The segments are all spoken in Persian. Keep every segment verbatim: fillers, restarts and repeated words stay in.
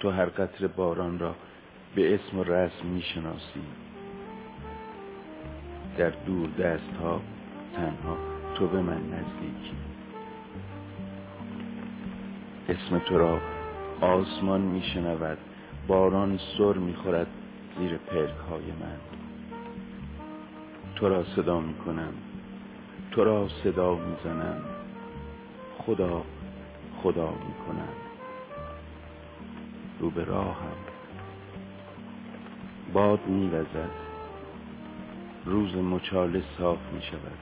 تو هر قطره باران را به اسم و رسم میشناسی. در دور دست ها تنها تو به من نزدیکی. اسم تو را آسمان میشنود، باران سر میخورد زیر پلک های من. تو را صدا میکنم، تو را صدا میزنم، خدا خدا میکنم. رو به راهم باد میوزد، روز مچاله صاف میشود.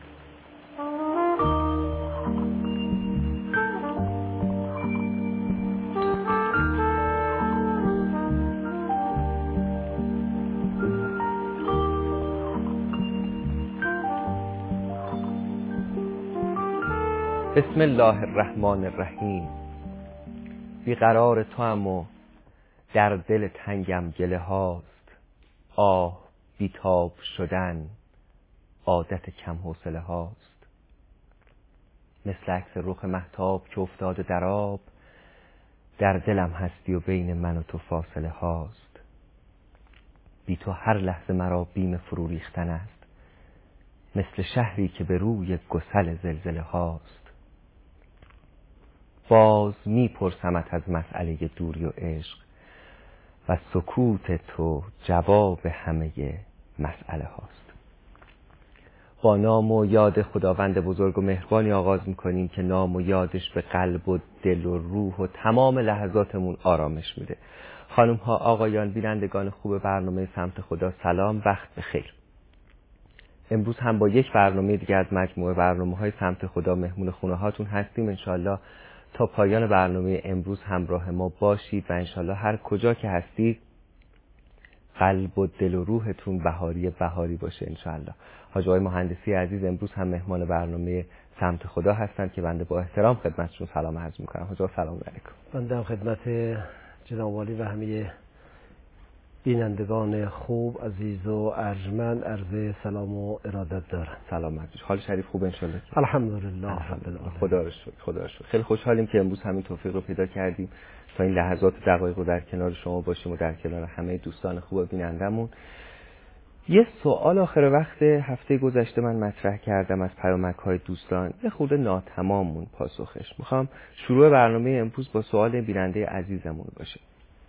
بسم الله الرحمن الرحیم. بیقرار تو هم و در دل تنگم گله هاست. آه بیتاب شدن عادت کم حوصله هاست. مثل عکس رخ مهتاب که افتاده در آب، در دلم هستی و بین من و تو فاصله هاست. بی تو هر لحظه مرا بیم فرو ریختن است، مثل شهری که به روی گسل زلزله هاست. باز میپرسمت از مسئله دوری و عشق و سکوت تو جواب همه مسئله هاست. با نام و یاد خداوند بزرگ و مهربانی آغاز میکنیم که نام و یادش به قلب و دل و روح و تمام لحظاتمون آرامش میده. خانم ها، آقایان، بینندگان خوب برنامه سمت خدا، سلام، وقت بخیر. امروز هم با یک برنامه دیگه از مجموعه برنامه های سمت خدا مهمون خونه هاتون هستیم. انشالله تا پایان برنامه امروز همراه ما باشید و انشالله هر کجا که هستید قلب و دل و روحتون بهاری بهاری باشه انشالله. حاج آقای مهندسی عزیز امروز هم مهمان برنامه سمت خدا هستند که بنده با احترام خدمتشون سلام عرض میکنم. حاج آقا سلام علیکم. بنده هم خدمت جناب عالی و همه بینندگان خوب عزیز و ارجمند عرض سلام و ارادت دارم. سلام عزیز. حال شریف خوب انشالله؟ الحمدلله رب العالمین. خدا رو شکر، خدا رو شکر. خیلی خوشحالیم که امروز همین توفیق رو پیدا کردیم تا این لحظات و دقایق رو در کنار شما باشیم و در کنار همه دوستان خوب بینندمون. یه سوال آخر وقت هفته گذشته من مطرح کردم از پیامک‌های دوستان، یه خورده ناتمامون پاسخش. میخوام شروع برنامه امروز با سوال بیننده عزیزمون باشه.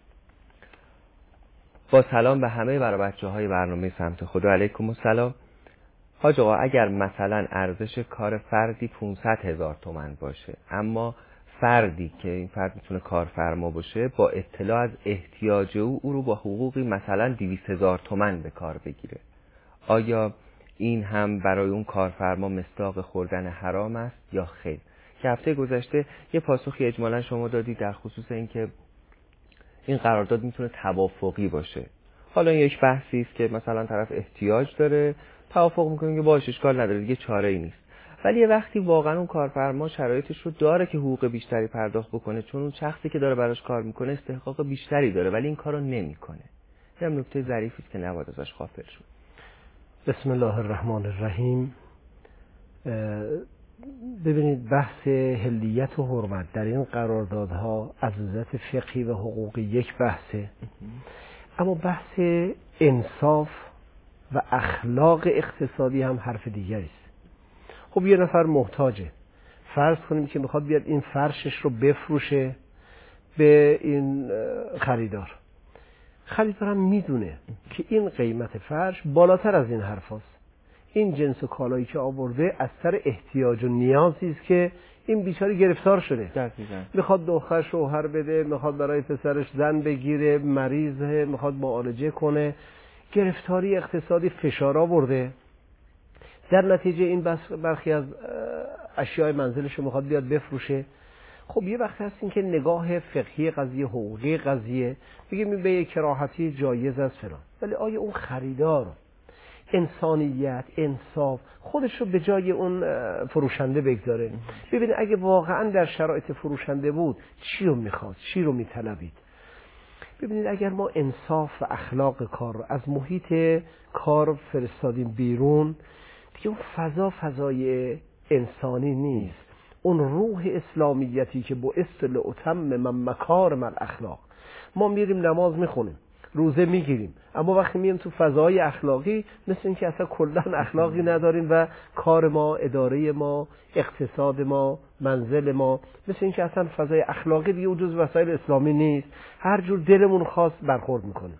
با سلام به همه برای بچه‌های برنامه سمت خدا، علیکم السلام. حاج آقا اگر مثلا ارزش کار فردی پانصد هزار تومان باشه، اما فردی که این فرد میتونه کارفرما باشه با اطلاع از احتیاج او او رو با حقوقی مثلا دویست هزار تومان به کار بگیره، آیا این هم برای اون کارفرما مصداق خوردن حرام است یا خیر؟ که هفته گذشته یه پاسخی اجمالا شما دادی در خصوص اینکه این قرارداد میتونه توافقی باشه. حالا این یک بحثی است که مثلا طرف احتیاج داره، توافق میکنه که باشه اشکال نداره دیگه، چاره ای نیست. ولی یه وقتی واقعا اون کارفرما شرایطش رو داره که حقوق بیشتری پرداخت بکنه، چون اون شخصی که داره براش کار میکنه استحقاق بیشتری داره ولی این کارو نمیکنه. این نکته ظریفی است که نباید ازش غافل شد. بسم الله الرحمن الرحیم. ببینید بحث حلیت و حرمت در این قراردادها از نظر فقهی و حقوقی یک بحثه، اما بحث انصاف و اخلاق اقتصادی هم حرف دیگری است. خب یه نفر محتاجه، فرض کنیم که میخواد بیاد این فرشش رو بفروشه به این خریدار. خریدار هم میدونه که این قیمت فرش بالاتر از این حرف هست. این جنس کالایی که آورده از سر احتیاج و نیازی است که این بیچاره گرفتار شده. میخواد دختر شوهر بده، میخواد برای پسرش زن بگیره، مریضه، میخواد معالجه کنه، گرفتاری اقتصادی فشار آورده. در نتیجه این برخی از اشیاء منزلش رو میخواد بیاد بفروشه. خب یه وقت هست این که نگاه فقهی قضیه، حقوقی قضیه، بگیم این به یک کراهتی جایز است فلان، ولی آیا اون خریدار انسانیت، انصاف خودش رو به جای اون فروشنده بگذاره؟ ببینید اگه واقعا در شرایط فروشنده بود چی رو میخواست، چی رو میطلبید؟ ببینید اگر ما انصاف و اخلاق کار رو از محیط کار فرستادیم بیرون، دیگه اون فضا فضای انسانی نیست. اون روح اسلامیتی که باعث لاتم من مکارم الاخلاق. ما میریم نماز میخونیم، روزه میگیریم، اما وقتی میایم تو فضای اخلاقی مثل اینکه اصلا کلا اخلاقی نداریم و کار ما، اداره ما، اقتصاد ما، منزل ما، مثل اینکه اصلا فضای اخلاقی دیگه جز وسایل اسلامی نیست، هر جور دلمون خواست برخورد میکنه.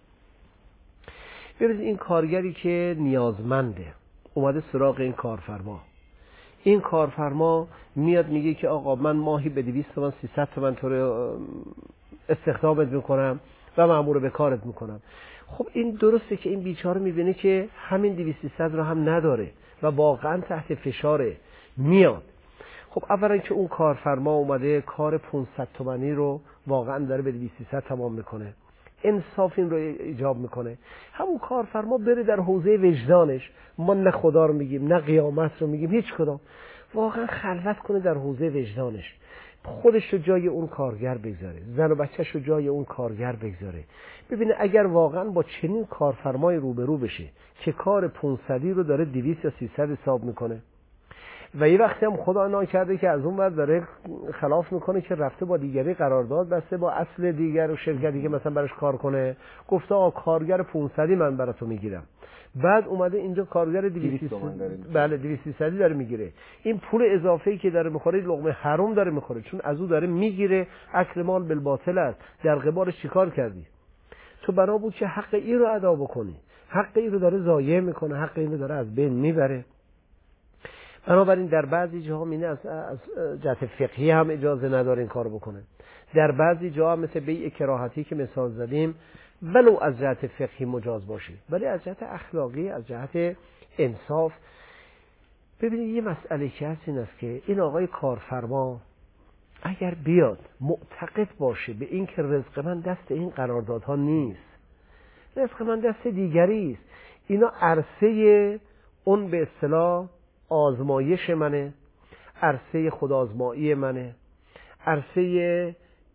ببینید این کارگری که نیازمنده اومده سراغ این کارفرما، این کارفرما میاد میگه که آقا من ماهی به دویست تومن سیصد تومن تو رو استخدامت میکنم و مأمور به کارت میکنم. خب این درسته که این بیچاره میبینه که همین دویست سیصد رو هم نداره و واقعا تحت فشاره، میاد. خب اولا که اون کارفرما اومده کار پانصد تومانی رو واقعا داره به دویست سیصد تمام میکنه، انصاف این رو ایجاب میکنه. همون کارفرما بره در حوزه وجدانش، ما نه خدا رو میگیم نه قیامت رو میگیم، هیچ کدام، واقعا خلوت کنه در حوزه وجدانش، خودش رو جای اون کارگر بگذاره، زن و بچهش رو جای اون کارگر بگذاره، ببینه اگر واقعا با چنین کارفرمای روبرو بشه که کار پانصدی رو داره دویست یا سیصد حساب میکنه و یه وقتی هم خدا ناکرده که از اون ور داره خلاف میکنه که رفته با دیگری قرارداد بسته با اصل دیگر و شرکت دیگه مثلا براش کار کنه، گفته آقا کارگر پانصدی من براتو میگیرم، بعد اومده اینجا کارگر دویست بله دویست سیصد داره میگیره، این پول اضافه‌ای که داره میخوره لقمه حرام داره میخوره، چون از او داره میگیره، اکل مال بالباطل است. در قبالش چیکار کردی؟ تو بنا بود که حق این رو ادا بکنی، حق این رو داره ضایع میکنه، حق این رو داره از بین میبره. بنابراین در بعضی جاها مینه از, از جهت فقهی هم اجازه نداره این کار بکنه، در بعضی جاها مثل بیع کراهتی که مثال زدیم ولو از جهت فقهی مجاز باشه، ولی از جهت اخلاقی، از جهت انصاف. ببینید یه مسئله که هست این است که این آقای کارفرما اگر بیاد معتقد باشه به این که رزق من دست این قراردادها نیست، رزق من دست دیگری است، اینا عرصه اون به اصطلاح آزمایش منه، عرصه خودآزمایی منه، عرصه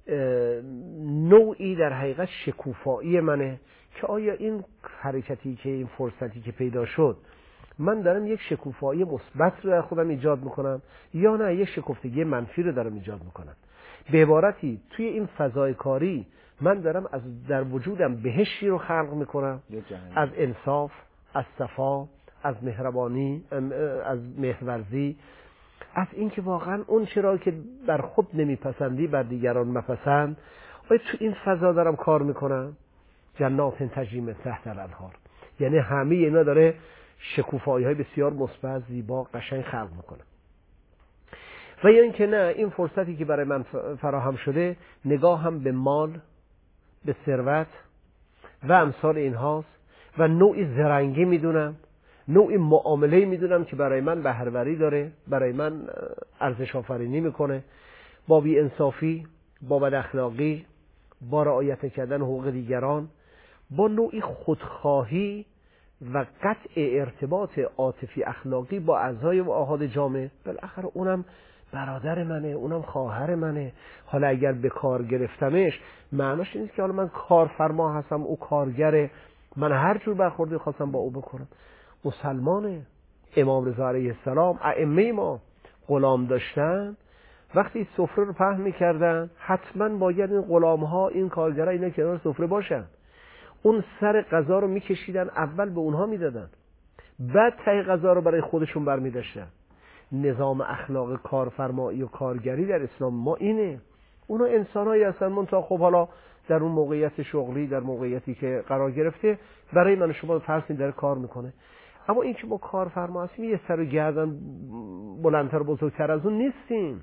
نوعی در حقیقت شکوفایی منه که آیا این حرکتی که این فرصتی که پیدا شد من دارم یک شکوفایی مثبت رو در خودم ایجاد میکنم یا نه یک شکفتگی منفی رو دارم ایجاد میکنم. به عبارتی توی این فضای کاری من دارم از در وجودم بهشتی رو خلق میکنم، از انصاف، از صفا، از مهربانی، از مهرورزی، از اینکه واقعا اون چرا که بر خود نمیپسندی بر دیگران مپسند. آیا تو این فضا دارم کار میکنم؟ جنات تجری من تحت الانهار، یعنی همه اینا داره شکوفایی های بسیار مثبت، زیبا، قشنگ خلق میکنه. و یا اینکه نه، این فرصتی که برای من فراهم شده نگاه هم به مال، به ثروت و امثال اینهاست و نوعی زرنگی میدونم، نوعی معامله میدونم که برای من بهره‌وری داره، برای من ارزش آفرینی میکنه، با بی انصافی، با بد اخلاقی، با رعایت کردن حقوق دیگران، با نوعی خودخواهی و قطع ارتباط عاطفی اخلاقی با اعضای و آحاد جامعه. بالاخره اونم برادر منه، اونم خواهر منه. حالا اگر به کار گرفتمش معناش نیست که حالا من کارفرما هستم، او کارگره، من هر جور برخوردی خواستم با او بکنم. مسلمانه. امام رضا علیه السلام، ائمه ما غلام داشتن، وقتی سفره رو پهن می‌کردن حتما باید این غلام‌ها، این کارگرها اینا کنار سفره باشن. اون سر غذا رو می‌کشیدن، اول به اونها میدادن، بعد ته غذا رو برای خودشون برمی‌داشتن. نظام اخلاق کارفرمایی و کارگری در اسلام ما اینه. اونا انسانایی هستن، منتها خب حالا در اون موقعیت شغلی، در موقعیتی که قرار گرفته برای من و شما فرض کنید داره کار میکنه. اما این که ما کارفرما هستیم یه سر و گردن بلندتر و بزرگتر از اون نیستیم.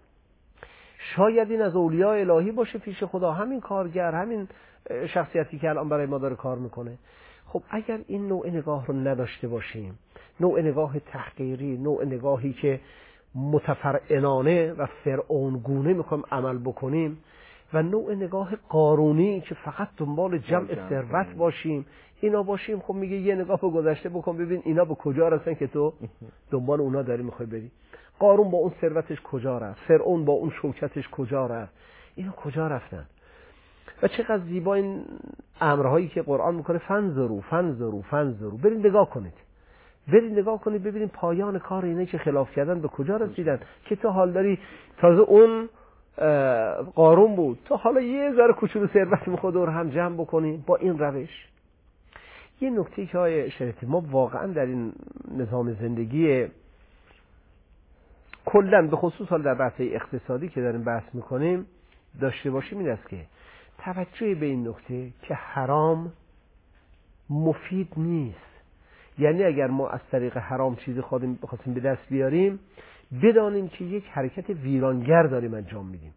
شاید این از اولیاء الهی باشه پیش خدا، همین کارگر، همین شخصیتی که الان برای ما داره کار میکنه. خب اگر این نوع نگاه رو نداشته باشیم، نوع نگاه تحقیری، نوع نگاهی که متفرعنانه و فرعونگونه میخوایم عمل بکنیم و نوع نگاه قارونی که فقط دنبال جمع ثروت باشیم، اینا باشیم، خب میگه یه نگاه به گذشته بکن ببین اینا به کجا رسن که تو دنبال اونا داری میخوای بری. قارون با اون ثروتش کجا رفت؟ فرعون با اون شوکتش کجا رفت؟ اینا کجا رفتن؟ و چقدر زیبا این امرهایی که قرآن میکنه، فنظروا فنظروا فنظروا، برید نگاه کنید، برید نگاه کنید ببینید پایان کار اینه که خلاف کردن به کجا رسیدن، که تو حال داری تازه اون قارون بود تو حالا یه ذره کوچولو ثروت میخواد دور هم جمع بکنی با این روش. یه نکته که آیه شریعتی ما واقعا در این نظام زندگی کلا به خصوص حال در بحث اقتصادی که داریم بحث میکنیم داشته باشیم این است که توجه به این نکته که حرام مفید نیست. یعنی اگر ما از طریق حرام چیزی خواستیم بخواستیم به دست بیاریم بدانیم که یک حرکت ویرانگر داریم انجام میدیم،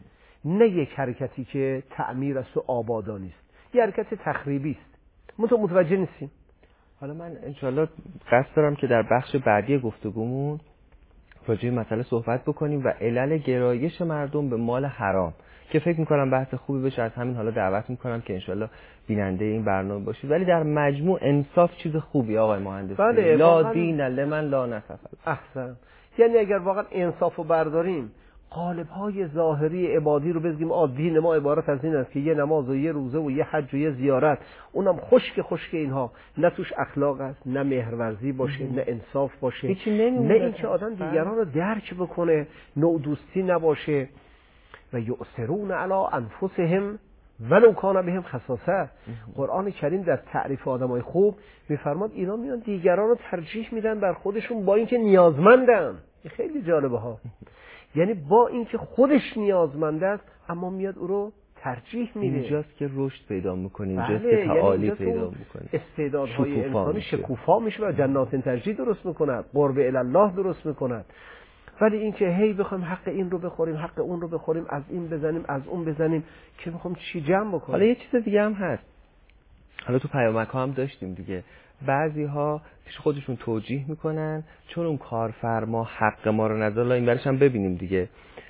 نه یک حرکتی که تعمیر است و آبادانی است، یک حرکت تخریبی است. ما تو متوجه نیستیم. حالا من انشالله قصد دارم که در بخش بعدی گفتگومون راجع به مسئله صحبت بکنیم و علل گرایش مردم به مال حرام که فکر میکنم بحث خوبی بشه. از همین حالا دعوت میکنم که انشالله بیننده این برنامه باشید. ولی در مجموع انصاف چیز خوبی آقای مهندس. بله، لا دین لمن لا نصف. احسن. یعنی اگر واقعا انصافو برداریم قالب‌های ظاهری عبادی رو بگیم آ دین ما عبارت از این است که یه نماز و یه روزه و یه حج و یه زیارت، اونم خشک خشک اینها، نه توش اخلاق است، نه مهرورزی باشه، نه انصاف باشه، نه اینکه آدم دیگران رو درک بکنه، نوع دوستی نباشه. و یؤثرون علی انفسهم ولو کان بهم خصاصه. قرآن کریم در تعریف آدمای خوب میفرماد اینا میان دیگران رو ترجیح میدن بر خودشون با اینکه نیازمندن. این خیلی جالبه ها. یعنی با اینکه خودش نیازمند است اما میاد او رو ترجیح میده. اینجاست که رشد پیدا میکنه، اینجاست بله، که تعالی یعنی پیدا میکنه، استعدادهای انسانی شکوفا میشه و جنات تجری درست میکند، قرب الی الله درست میکند. ولی اینکه هی بخوایم حق این رو بخوریم، حق اون رو بخوریم، از این بزنیم از اون بزنیم، که بخوام چی جمع بکنیم. حالا یه چیز دیگه هم هست، حالا تو پیامک ها هم داشتیم دیگه، بعضی ها پیش خودشون توجیه میکنن چون اون کارفرما حق ما رو نداره. این برش هم ببینیم دیگه،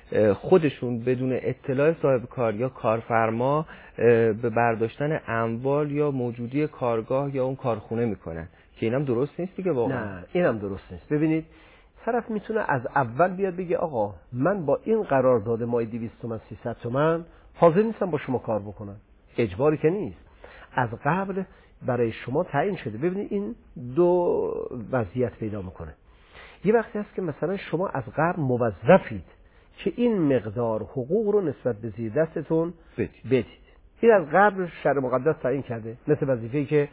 خودشون بدون اطلاع صاحب کار یا کارفرما به برداشتن اموال یا موجودی کارگاه یا اون کارخونه میکنن که اینم درست نیست دیگه واقعا. نه اینم درست نیست. ببینید طرف میتونه از اول بیاد بگه آقا من با این قرارداد مای دویست تومن سیصد تومن حاضر نیستم با شما کار بکنم، اجباری که نیست، از قبل برای شما تعیین شده. ببینید این دو وضعیت پیدا میکنه. یه وقتی هست که مثلا شما از قبل موظفید که این مقدار حقوق رو نسبت به زیر دستتون بدید. این از قبل شرع مقدس تعیین کرده، مثل وظیفه‌ای که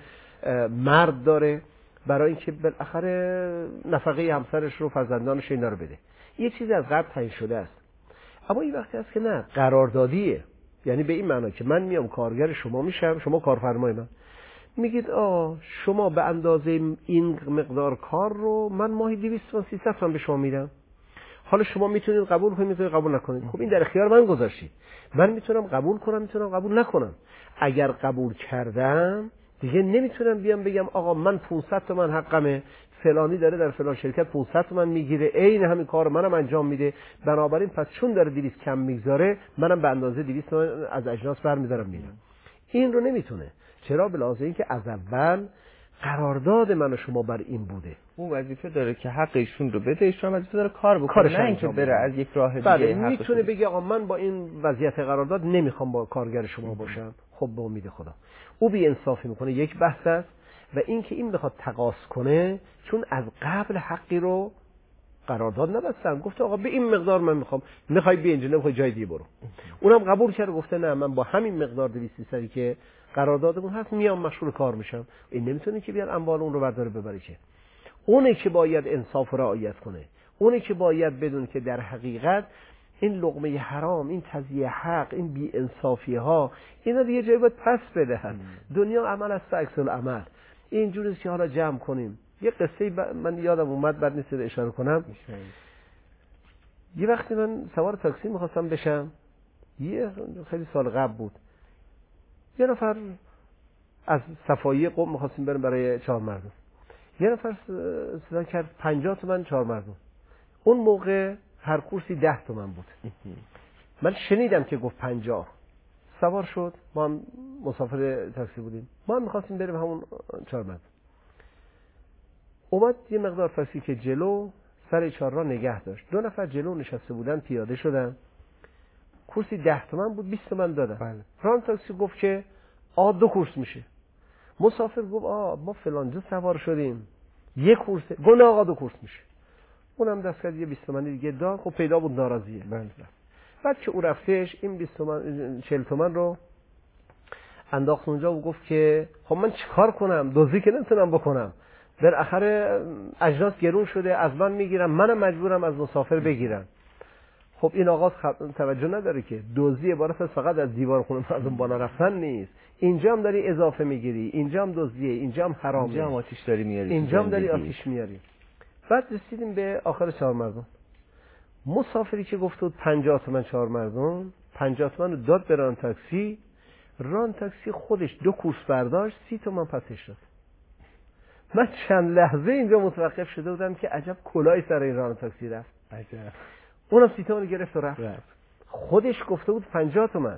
مرد داره برای اینکه بالاخره نفقه همسرش رو فرزندانش اینا رو بده. یه چیزی از قبل تعیین شده است. اما این وقتی هست که نه، قراردادیه. یعنی به این معنی که من میام کارگر شما میشم، شما کارفرمای من، میگید آ شما به اندازه این مقدار کار رو من ماهی دویست و سیصد تومن به شما میدم. حالا شما میتونید قبول کنید، میتونید قبول نکنید. خب این در اختیار من گذاشتید. من میتونم قبول کنم، میتونم قبول نکنم. اگر قبول کردم دیگه نمیتونم بیام بگم آقا من پانصد تومن حقمه، فلانی داره در فلان شرکت پانصد تومن میگیره، عین همین کار منم انجام میده، بنابراین پس چون داره دویست کم میگذاره منم به اندازه دویست تومن از اجناس برمیدارم میدم. این رو نمیتونه. چرا؟ به لحاظ اینکه از اول قرارداد من و شما بر این بوده. اون وظیفه داره که حق ایشون رو بده، ایشون وظیفه داره کار بکنه، نه اینکه بره از یک راه دیگه. بله میتونه بگه آقا من با این وضعیت قرارداد نمیخوام با کارگر شما باشم. خب به امید خدا او بی انصافی میکنه، یک بحث است. و اینکه این بخواد تقاضا کنه چون از قبل حقی رو قرارداد نبستن، گفته آقا به این مقدار من میخوام، میخوای بیا اینجا، نمیخوای جای دیگه برو. اونم قبول کرد، گفته نه من با همین مقدار دویست سیصدی که قراردادمون هست میام مشغول کار میشم. این نمیتونه که بیاد اموال اون رو برداره ببره. که اونه که باید انصاف و رعایت کنه، اونه که باید بدون که در حقیقت این لقمه حرام، این تضییع حق، این بی انصافی ها، اینا دیگه جای باید پس بدهن. دنیا عمل است عکس العمل. اینجوریه که حالا جمع کنیم. یه قصه ب... من یادم اومد بعد نیست اشاره کنم. یه وقتی من سوار تاکسی میخواستم بشم، یه خیلی سال قبل بود، یه نفر از صفایی قم میخواستیم بریم برای چهار مردم، یه نفر صدا کرد پنجاه تومن چهار مردم. اون موقع هر کورسی ده تومن بود. من شنیدم که گفت پنجاه، سوار شد، ما هم مسافر تاکسی بودیم، ما هم میخواستیم بریم همون چهار مردم. اومد یه مقدار تاکسی که جلو سر چهارراه نگه داشت، دو نفر جلو نشسته بودن پیاده شدن، کورسی ده تومن بود، بیست تومن دادن. بله. ران تاکسی گفت که آ دو کورس میشه. مسافر گفت آ ما فلانجا سوار شدیم، یک کورس گناه آقا دو کورس میشه. اونم دست کرد یه بیست تومانی دیگه داد. خب پیدا بود ناراضیه. بله. بعد که او رفتش این بیست تومن چهل تومن رو انداخت اونجا و گفت که خب من چیکار کنم؟ دزدی که نمیتونم بکنم. بالاخره اجناس گرون شده، از من میگیرم، منم مجبورم از مسافر بگیرم. خب این آقا توجه نداره که دزدی عبارت از فقط از دیوار خونه مردم بالا رفتن نیست. اینجا هم داری اضافه میگیری، اینجا هم دزدیه، اینجا هم حرامه، اینجا هم آتش داری میاری، اینجا هم داری آتش میاری. بعد رسیدیم به آخر چهار مردم. مسافری که گفت بود پنجاه تومن چهار مردم، پنجاه تومن رو داد به ران تاکسی. ران تاکسی خودش دو کورس برداشت، سی تومن پسش داد. من چند لحظه اینجا متوقف شده بودم که عجب کلاهی سر این ران تاکسی رفت. عجب. اونم سی تومن گرفت و رفت. رفت. خودش گفته بود پنجاه تومن،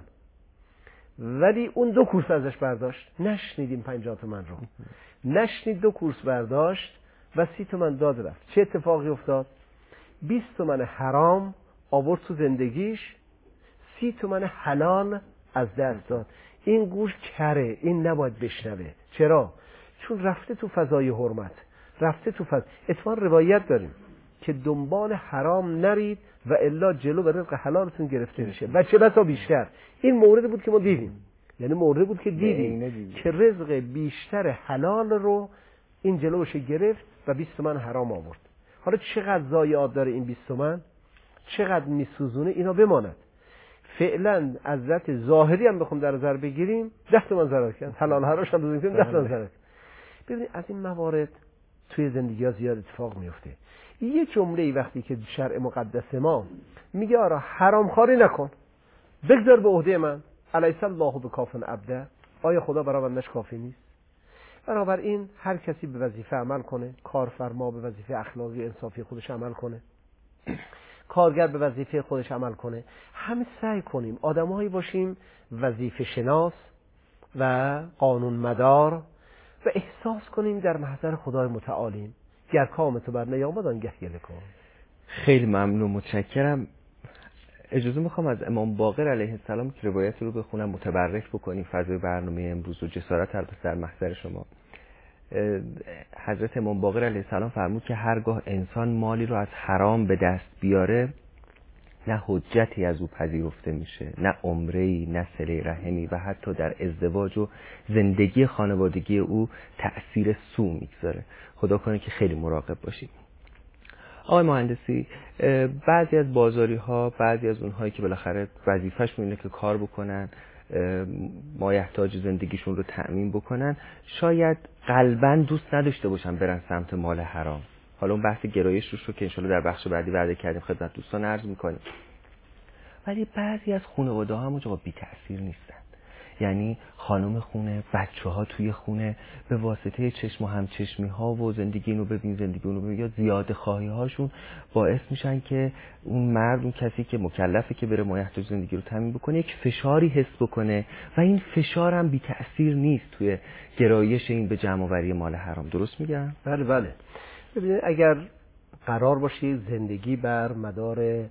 ولی اون دو کورس ازش برداشت. نشنیدیم پنجاه تومن رو، نشنید دو کورس برداشت و سی تومن داد رفت. چه اتفاقی افتاد؟ بیست تومن حرام آورد تو زندگیش، سی تومن حلال از دست داد. این گوش کره، این نباید بشنوه. چرا؟ چون رفته تو فضای حرمت، رفته تو فضا. اتفاقا روایت داریم که دنبال حرام نرید و الا جلو به رزق حلالتون گرفته میشه و چه بسا بیشتر. این موردی بود که ما دیدیم، یعنی موردی بود که دیدیم که رزق بیشتر حلال رو این جلوش گرفت و بیست تومن حرام آورد. حالا چقدر ضایعات داره این بیست تومن، چقدر میسوزونه، اینا بماند. فعلا از ذات ظاهری هم بخوام در نظر بگیریم ده تومن ضرر کرد، حلال حراش هم بزنیم ده تومن ضرر. ببینید از این موارد توی زندگی ها زیاد اتفاق میفته. یه جمله وقتی که شرع مقدس ما میگه آره حرام خواری نکن، بگذار به عهده من، الیس الله بکاف عبده، آیا خدا برای بندش کافی نیست؟ بنابراین هر کسی به وظیفه عمل کنه، کارفرما به وظیفه اخلاقی انصافی خودش عمل کنه، کارگر به وظیفه خودش عمل کنه. همه سعی کنیم آدمایی باشیم وظیفه شناس و قانون مدار و احساس کنیم در محضر خدای متعالیم. گر کام تو بر نیامد آنگه گله کن. خیلی ممنون، متشکرم. اجازه میخوام از امام باقر علیه السلام که روایت رو بخونم، متبرک بکنیم فضای برنامه امروز و جسارت البته در محضر شما. حضرت امام باقر علیه السلام فرمود که هرگاه انسان مالی رو از حرام به دست بیاره، نه حجتی از او پذیرفته میشه، نه عمره‌ای، نه صله رحمی و حتی در ازدواج و زندگی خانوادگی او تأثیر سو میگذاره. خدا کنه که خیلی مراقب باشیم. آقای مهندسی، بعضی از بازاری ها، بعضی از اونهایی که بالاخره وظیفه‌شون اینه که کار بکنن، مایحتاج زندگیشون رو تأمین بکنن، شاید قلباً دوست نداشته باشن برن سمت مال حرام. حالا اون بحث گرایش روش رو که انشالله در بخش بعدی وعده کردیم خدمت دوستان عرض میکنیم. ولی بعضی از خانواده ها همونجا بی تأثیر نیستن. یعنی خانم خونه، بچه ها توی خونه به واسطه چشم و همچشمی ها و زندگی اینو ببین زندگی اونو ببین یا زیاده خواهی هاشون باعث میشن که اون مرد، اون کسی که مکلفه که بره مایحتاج زندگی رو تامین بکنه، یک فشاری حس بکنه و این فشار هم بی تأثیر نیست توی گرایش این به جمع آوری مال حرام. درست میگم؟ بله بله. ببینید اگر قرار باشه زندگی بر مدار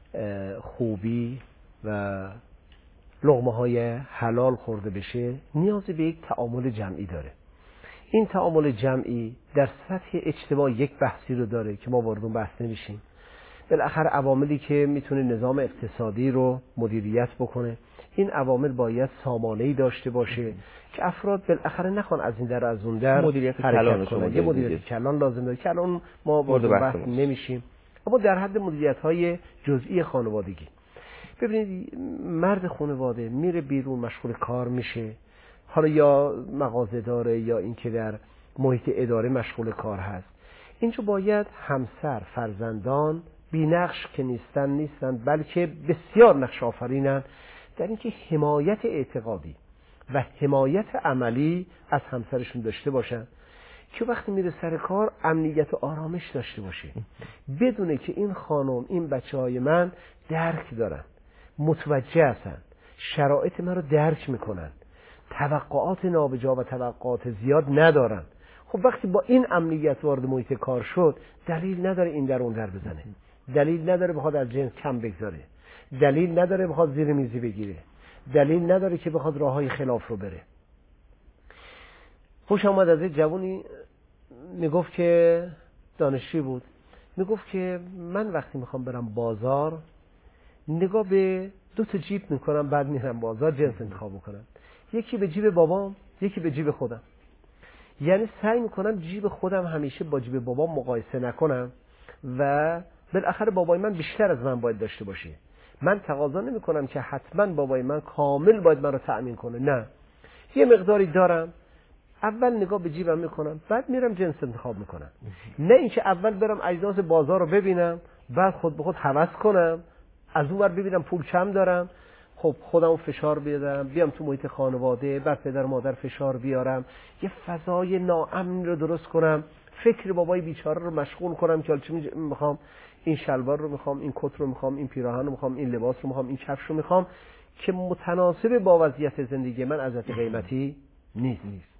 خوبی و لقمه های حلال خورده بشه، نیاز به یک تعامل جمعی داره. این تعامل جمعی در سطح اجتماع یک بحثی رو داره که ما وارد اون بحث نمیشیم. بالاخره عواملی که میتونه نظام اقتصادی رو مدیریت بکنه، این عوامل باید سامانه‌ای داشته باشه که افراد بالاخره نخوان از این در از اون در مدیریت کلان کنه. یه مدیریت کلان لازم داره که الان ما وارد بحث نمیشیم، اما در حد مدیریت‌های جزئی خانوادگی. ببینید مرد خانواده میره بیرون مشغول کار میشه، حالا یا مغازه داره یا اینکه در محیط اداره مشغول کار هست. اینجا باید همسر، فرزندان بی نقش که نیستن نیستن بلکه بسیار نقش آفرینن در اینکه حمایت اعتقادی و حمایت عملی از همسرشون داشته باشن که وقتی میره سر کار امنیت و آرامش داشته باشه، بدونه که این خانم، این بچه های من درک دارن، متوجه هستن، شرایط من رو درک میکنن، توقعات نابجا و توقعات زیاد ندارن. خب وقتی با این امنیت وارد محیط کار شد، دلیل نداره این در اون در بزنه، دلیل نداره بخواد از جنس کم بگذاره، دلیل نداره بخواد زیر میزی بگیره، دلیل نداره که بخواد راههای خلاف رو بره. خوش آمد از جوانی میگفت که دانشجوی بود، میگفت که من وقتی میخوام برم بازار نگاه به دو تا جیب میکنم، بعد میرم بازار جنس انتخاب میکنم، یکی به جیب بابام یکی به جیب خودم. یعنی سعی میکنم جیب خودم همیشه با جیب بابام مقایسه نکنم و بالاخره بابای من بیشتر از من باید داشته باشه. من تقاضا نمیکنم که حتما بابای من کامل باید من رو تأمین کنه، نه، یه مقداری دارم، اول نگاه به جیبم میکنم بعد میرم جنس انتخاب میکنم. نه اینکه اول برم اجناس بازار رو ببینم بعد خود به خود هوس کنم، از اون ور ببینم پول کم دارم، خب خودمو فشار بیارم، بیام تو محیط خانواده، بعد پدر مادر فشار بیارم، یه فضای ناامن رو درست کنم، فکر بابای بیچاره رو مشغول کنم که چه میخوام، این شلوار رو میخوام، این کت رو میخوام، این پیراهن رو میخوام، این لباس رو میخوام، این کفش رو میخوام، که متناسب با وضعیت زندگی من ازت قیمتی نیست.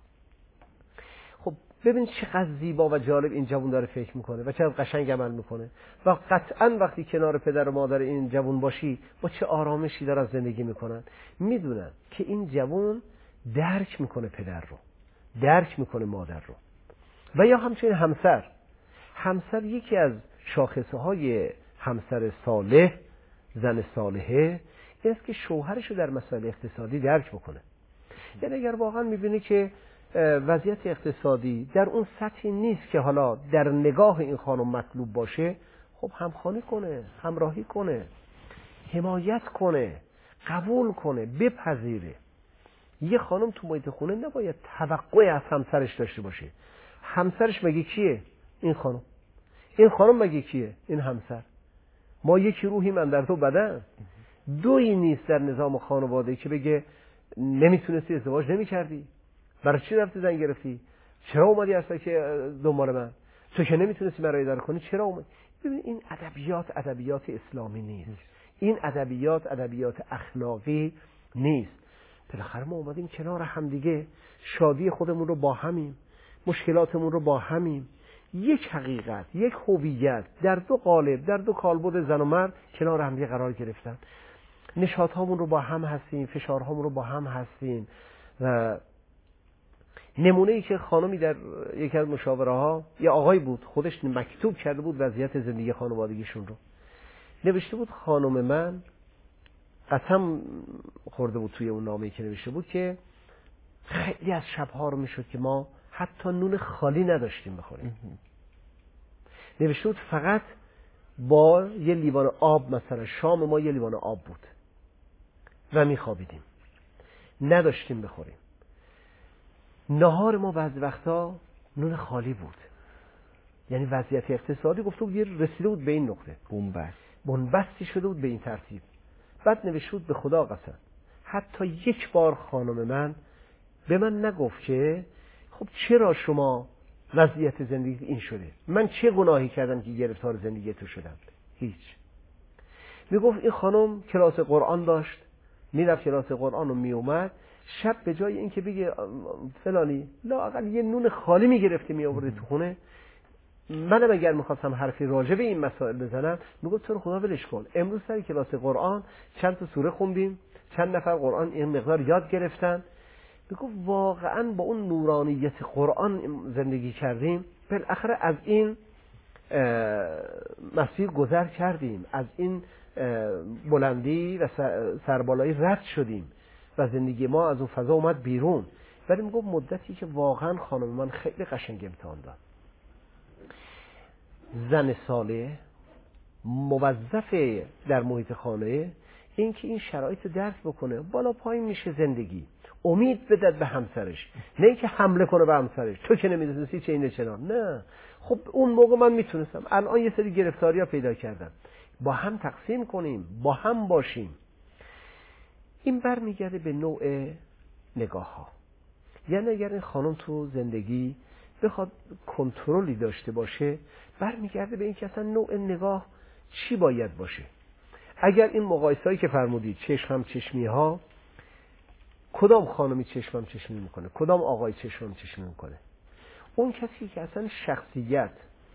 خب ببین چقدر زیبا و جالب این جوان داره فکر میکنه و چقدر قشنگ عمل میکنه و قطعا وقتی کنار پدر و مادر این جوان باشی با چه آرامشی دارن زندگی میکنن. میدونن که این جوان درک میکنه پدر رو، درک میکنه مادر رو. و یا همچنین همسر همسر یکی از شاخصه های همسر صالح، زن صالحه، این است که شوهرش رو در مسائل اقتصادی درک بکنه. یعنی اگر واقعا میبینی که وضعیت اقتصادی در اون سطحی نیست که حالا در نگاه این خانم مطلوب باشه، خب همخوانی کنه، همراهی کنه، حمایت کنه، قبول کنه، بپذیره. یه خانم تو محیط خونه نباید توقع از همسرش داشته باشه. همسرش مگه کیه؟ این خانم. این خانم مگه کیه؟ این همسر. ما یکی روحیم اندر دو بدن. دویی نیست در نظام خانواده که بگه نمیتونستی ازدواج نمیکردی، برای چی رفتی زن گرفتی، چرا اومدی اصلا که دنبال من، تو که نمیتونستی مرا اداره کنی چرا اومدی. ببین این ادبیات ادبیات اسلامی نیست، این ادبیات ادبیات اخلاقی نیست. بالاخره ما اومدیم کنار هم دیگه، شادی خودمون رو با همیم، مشکلاتمون رو با همیم، یک حقیقت، یک هویت در دو قالب، در دو کالبد زن و مرد کنار هم دیگه قرار گرفتن. نشاطهامون رو با هم هستیم، فشارهامون رو با هم هستیم. و نمونه‌ای که خانمی در یکی از مشاوره ها، یه آقای بود خودش مکتوب کرده بود وضعیت زندگی خانوادگیشون رو، نوشته بود خانم من قسم خورده بود توی اون نامه‌ای که نوشته بود که خیلی از شب‌ها رو میشد که ما حتی نون خالی نداشتیم بخوریم. نوشته بود فقط با یه لیوان آب، مثلا شام ما یه لیوان آب بود و میخوابیدیم، نداشتیم بخوریم. نهار ما بعضی وقتا نون خالی بود. یعنی وضعیت اقتصادی گفته بود یه رسیده بود به این نقطه، بنبست بنبستی شده بود به این ترتیب. بعد نوشته بود به خدا قسم حتی یک بار خانم من به من نگفت که خب چرا شما وضعیت زندگی این شده، من چه گناهی کردم که گرفتار زندگی تو شدم. هیچ. میگفت این خانم کلاس قرآن داشت، میرفت کلاس قرآن و میومد، شب به جای اینکه بگه فلانی لااقل یه نون خالی میگرفته میآورده تو خونه. منم اگر میخواستم حرفی راجع به این مسائل بزنم میگفت تو رو خدا ولش کن، امروز سر کلاس قرآن چند تا سوره خوندیم، چند نفر قرآن این مقدار یاد گرفتن. میگفت واقعا با اون نورانیت قرآن زندگی کردیم، بالاخره از این مسیر گذر کردیم، از این بلندی و سربالایی رد شدیم و زندگی ما از اون فضا اومد بیرون. ولی میگفت مدتی که واقعا خانم من خیلی قشنگ امتحان داد. زن صالح موظف در محیط خانه این که این شرایط رو درک بکنه، بالا پایین میشه زندگی، امید بدد به همسرش، نه اینکه حمله کنه به همسرش تو که نمیدونستی چه اینه چنان. نه، خب اون موقع من میتونستم، الان یه سری گرفتاری ها پیدا کردم، با هم تقسیم کنیم، با هم باشیم. این برمیگرده به نوع نگاه ها. یعنی اگر این خانم تو زندگی بخواد کنترلی داشته باشه، برمیگرده به این که اصلا نوع نگاه چی باید باشه. اگر این مقایسه‌ای که فرمودید چشم هم چشمی ها، کدام خانمی چشم هم چشمی میکنه، کدام آقای چشم هم چشمی میکنه؟ اون کسی که اصلا شخصیت،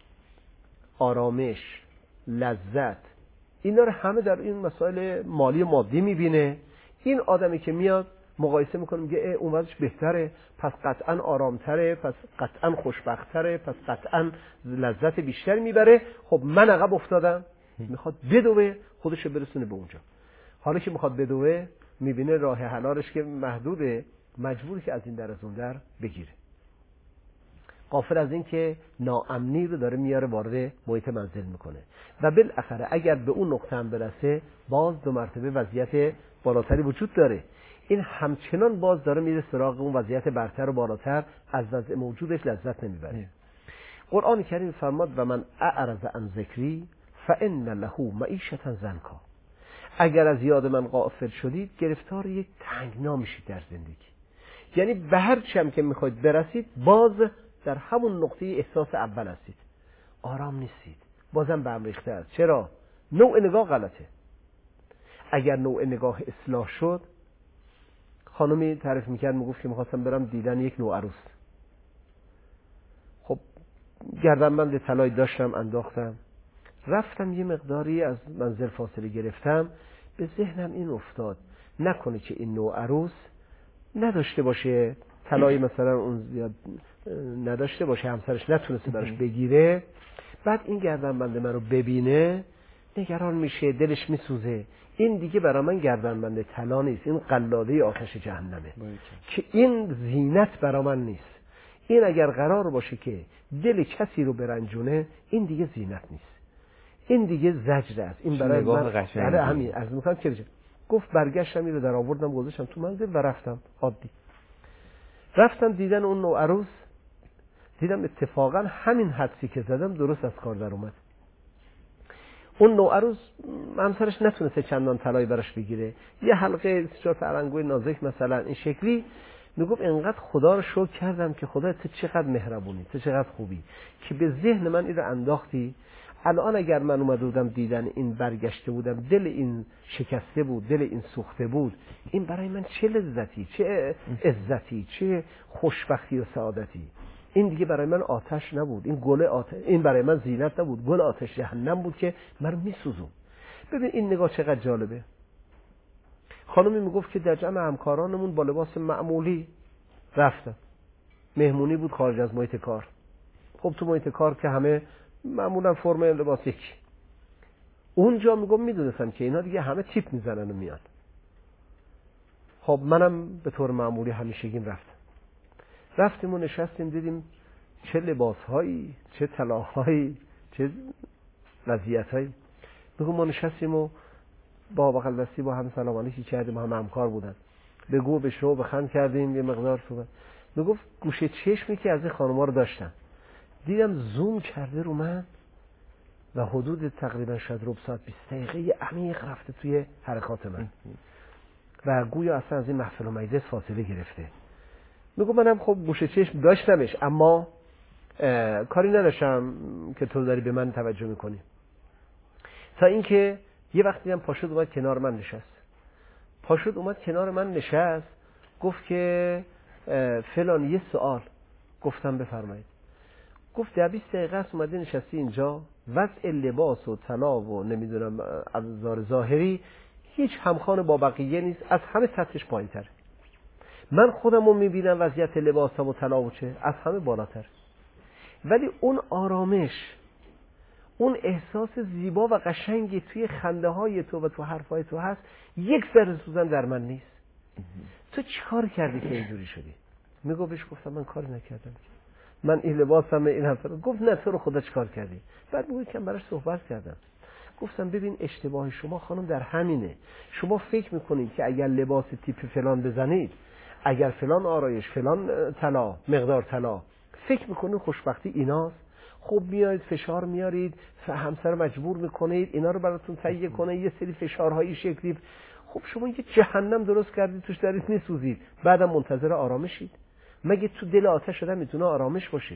آرامش، لذت، اینا رو همه در این مسائل مالی و مادی میبینه. این آدمی که میاد مقایسه میکنه میگه اون وضعش بهتره، پس قطعا آرامتره، پس قطعا خوشبخت‌تره، پس قطعا لذت بیشتری میبره. خب من عقب افتادم، میخواد بدوه خودشو برسونه به اونجا. حالا که میخواد بدوه میبینه راه حلالش که محدوده، مجبوری که از این در از اون در بگیره، غافل از این که ناامنی رو داره میاره وارد محیط منزل میکنه و بالاخره اگر به اون نقطه هم برسه باز دو مرتبه وضعیت بالاتری وجود داره. این همچنان باز داره میره سراغ اون وضعیت برتر و بالاتر، از وضع موجودش لذت نمیبره. قرآن کریم فرماد و من اعرض عن ذکری فان له معیشة ضنکا. اگر از یاد من غافل شدید گرفتار یک تنگنا میشید در زندگی. یعنی به هر چم که میخواید برسید باز در همون نقطه احساس اول هستید، آرام نیستید، بازم به هم ریخته است. چرا؟ نوع نگاه غلطه. اگر نوع نگاه اصلاح شد، خانمی تعریف میکرد میگفت که میخواستم برم دیدن یک نوعروس. خب گردنبند طلایی داشتم انداختم، رفتم یه مقداری از منزل فاصله گرفتم، به ذهنم این افتاد نکنه که این نوعروس نداشته باشه طلایی، مثلا اون زیاد نداشته باشه، همسرش نتونسته براش بگیره، بعد این گردنبند من رو ببینه نگران میشه، دلش میسوزه. این دیگه برای من گردنبند طلا نیست، این قلاده آتش جهنمه که این زینت برای من نیست. این اگر قرار باشه که دل کسی رو برنجونه، این دیگه زینت نیست، این دیگه زجر است. این برای من برای همین از میکنم که بجه. گفت برگشتم این رو در آوردم گذاشتم تو منزل و رفتم عادی. رفتم دیدن اون نوعروس، دیدم اتفاقا همین حدسی که زدم درست از کار در اومد. اون نوعروس همسرش نتونسته چندان طلایی براش بگیره، یه حلقه چهار تا علنگوی نازک مثلا این شکلی. میگفت انقدر خدا رو شکر کردم که خدا تو چقدر مهربونی، تو چقدر خوبی که به ذهن من این رو انداختی. الان اگر من اومده بودم دیدن این برگشته بودم، دل این شکسته بود، دل این سوخته بود، این برای من چه لذتی، چه عزتی، چه خوشبختی و سعادتی. این دیگه برای من آتش نبود، این گل آتش، این برای من زینت نبود، گل آتش جهنم بود که من میسوزم. ببین این نگاه چقدر جالبه. خانمی میگفت که در جمع همکارانمون با لباس معمولی رفتم، مهمونی بود خارج از محیط کار. خب تو محیط کار که همه معمولا فرم لباس یکی. اونجا میگم میدونستم که اینا دیگه همه تیپ میزنن و میان. خب منم به طور معمولی همیشگیم رفتم. رفتیم و نشستیم، دیدیم چه لباسهایی، چه طلاهایی، چه وضعیتهایی. میگم ما نشستیم و با بغل دستی با هم سلام علیکی کردیم، هم همکار بودن، بگو به شو بخند کردیم، یه مقدار صحبت. میگفت گوشه چشمی که از این خانم‌ها رو داشتم، دیدم زوم کرده رو من و حدود تقریبا شاید ربع ساعت بیست دقیقه عمیق رفته توی حرکات من و گویا اصلا از این محفل و مجلس فاصله گرفته. میگم منم خب گوشه چشم داشتمش، اما کاری نداشتم که تو داری به من توجه میکنی. تا اینکه یه وقتی دیدم پاشد اومد کنار من نشست. پاشد اومد کنار من نشست، گفت که فلان یه سوال. گفتم بفرمایید. گفت در بیست دقیقه است اومده نشستی اینجا، وضع لباس و طلا و نمیدونم ابزار ظاهری هیچ همخوان با بقیه نیست، از همه سطحش پایین‌تره. من خودم رو میبینم وضعیت لباسم و طلا و چه از همه بالاتر، ولی اون آرامش، اون احساس زیبا و قشنگی توی خنده های تو و تو حرفای تو هست، یک ذره سوزن در من نیست. تو چی کار کردی که اینجوری شدی؟ میگو بهش گفتم من کاری نکردم، من این لباسم این حرفا. گفت نه تو رو خدا چی کار کردی؟ بعد میگه که براش صحبت کردم. گفتم ببین اشتباه شما خانم در همینه، شما فکر میکنید که اگر لباس تیپ فلان بزنید، اگر فلان آرایش، فلان طلا، مقدار طلا، فکر میکنید خوشبختی ایناست. خب میارید فشار میارید، همسر مجبور میکنید اینا رو براتون تهیه کنه، یه سری فشارهایی شکلی. خب شما یه جهنم درست کردید توش دارید میسوزید، بعدم منتظر آرامشید؟ مگه تو دل آتش آدم میتونه آرامش باشه؟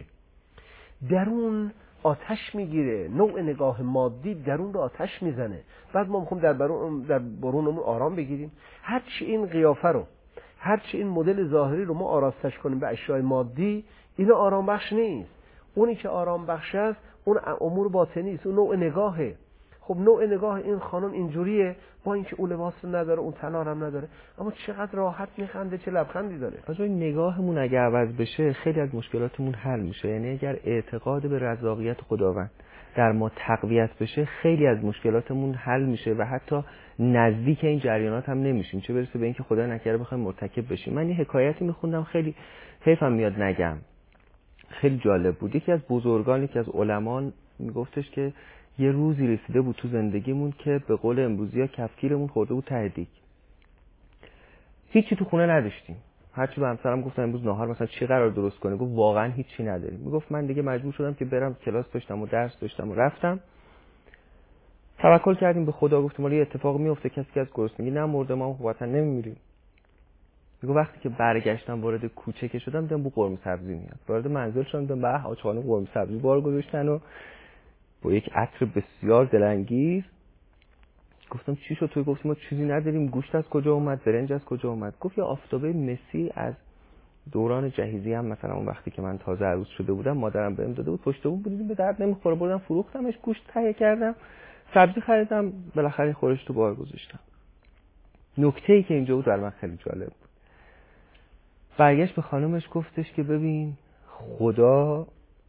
درون آتش میگیره، نوع نگاه مادی درون رو آتش میزنه. بعد ما میخوام در برون در برونمون آرام بگیریم. هرچی این قیافه رو، هرچی این مدل ظاهری رو ما آراستش کنیم به اشیاء مادی، اینا آرام بخش نیست. اونی که آرام بخش است اون امور باطنی است، اون نوع نگاهه. خب نوع نگاه این خانم اینجوریه، با اینکه اون لباس رو نداره، اون طلا هم نداره، اما چقدر راحت میخنده، چه لبخندی داره. از اون نگاهمون اگه عوض بشه خیلی از مشکلاتمون حل میشه. یعنی اگر اعتقاد به رضاقیت خداوند در ما تقویت بشه خیلی از مشکلاتمون حل میشه و حتی نزدیک این جریانات هم نمیشیم، چه برسه به اینکه خدا نکرده بخوایم مرتکب بشیم. من یه حکایتی میخوندم، خیلی حیفم میاد نگم، خیلی جالب بود. یکی از بزرگان، یکی از علمان میگفتش که یه روزی رسیده بود تو زندگیمون که به قول امروزی‌ها کفگیرمون خورده بود ته دیگ. هیچی تو خونه نداشتیم. هرچی به همسرم گفتم امروز نهار مثلا چی قرار درست کنه، گفت واقعا هیچی نداریم. میگفت من دیگه مجبور شدم که برم، کلاس داشتم و درس داشتم و رفتم. توکل کردیم به خدا، گفتیم ولی اتفاق میفته، کسی که از گرسنگی نمرده، ما هم وطن نمیمیریم. میگه وقتی که برگشتم وارد کوچه که شدم دیدم بو قرمه سبزی میاد. وارد منزل شدم دیدم به آقا خانم قرمه سبزی بار گذاشتن و با یک عطر بسیار دلانگیز. گفتم چی شد؟ توی گفتیم ما چیزی نداریم. گوشت از کجا اومد؟ برنج از کجا اومد؟ گفت یا آفتابه مسی از دوران جهیزی هم مثلا اون وقتی که من تازه عروس شده بودم مادرم بهم داده بود، پشت بود بودیم به درد نمیخوره، بردم فروختمش، گوشت تهیه کردم، سبزی خریدم، بالاخره خورش تو بار گذاشتم. نکته‌ای که اینجا بود برای من خیلی جالب بود. برگشت به خانومش گفتش که ببین خدا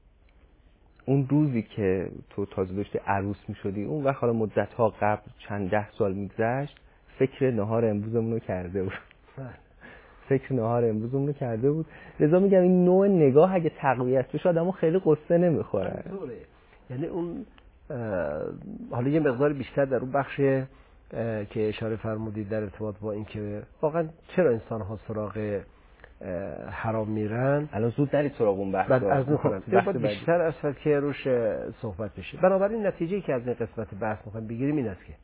اون روزی که تو تازه داشتی عروس میشدی، اون وقت حالا مدت‌ها قبل چند ده سال میگذشت، فکر نهار امروزمون رو کرده بود. فکر نهار امروزمون رو کرده بود. لذا میگم این نوع نگاه اگه تقویت بشه آدمو خیلی قصه نمیخوره. یعنی اون حالا یه مقدار بیشتر در اون بخش که اشاره فرمودید در ارتباط با این که واقعا چرا انسان ها سراغ حرام میرن، الان زود نرید سراغ اون بحث. بعد از میکنم باید بیشتر از که روش صحبت بشه. بنابراین نتیجه‌ای که از این قسمت بحث میخوایم بگیریم این است که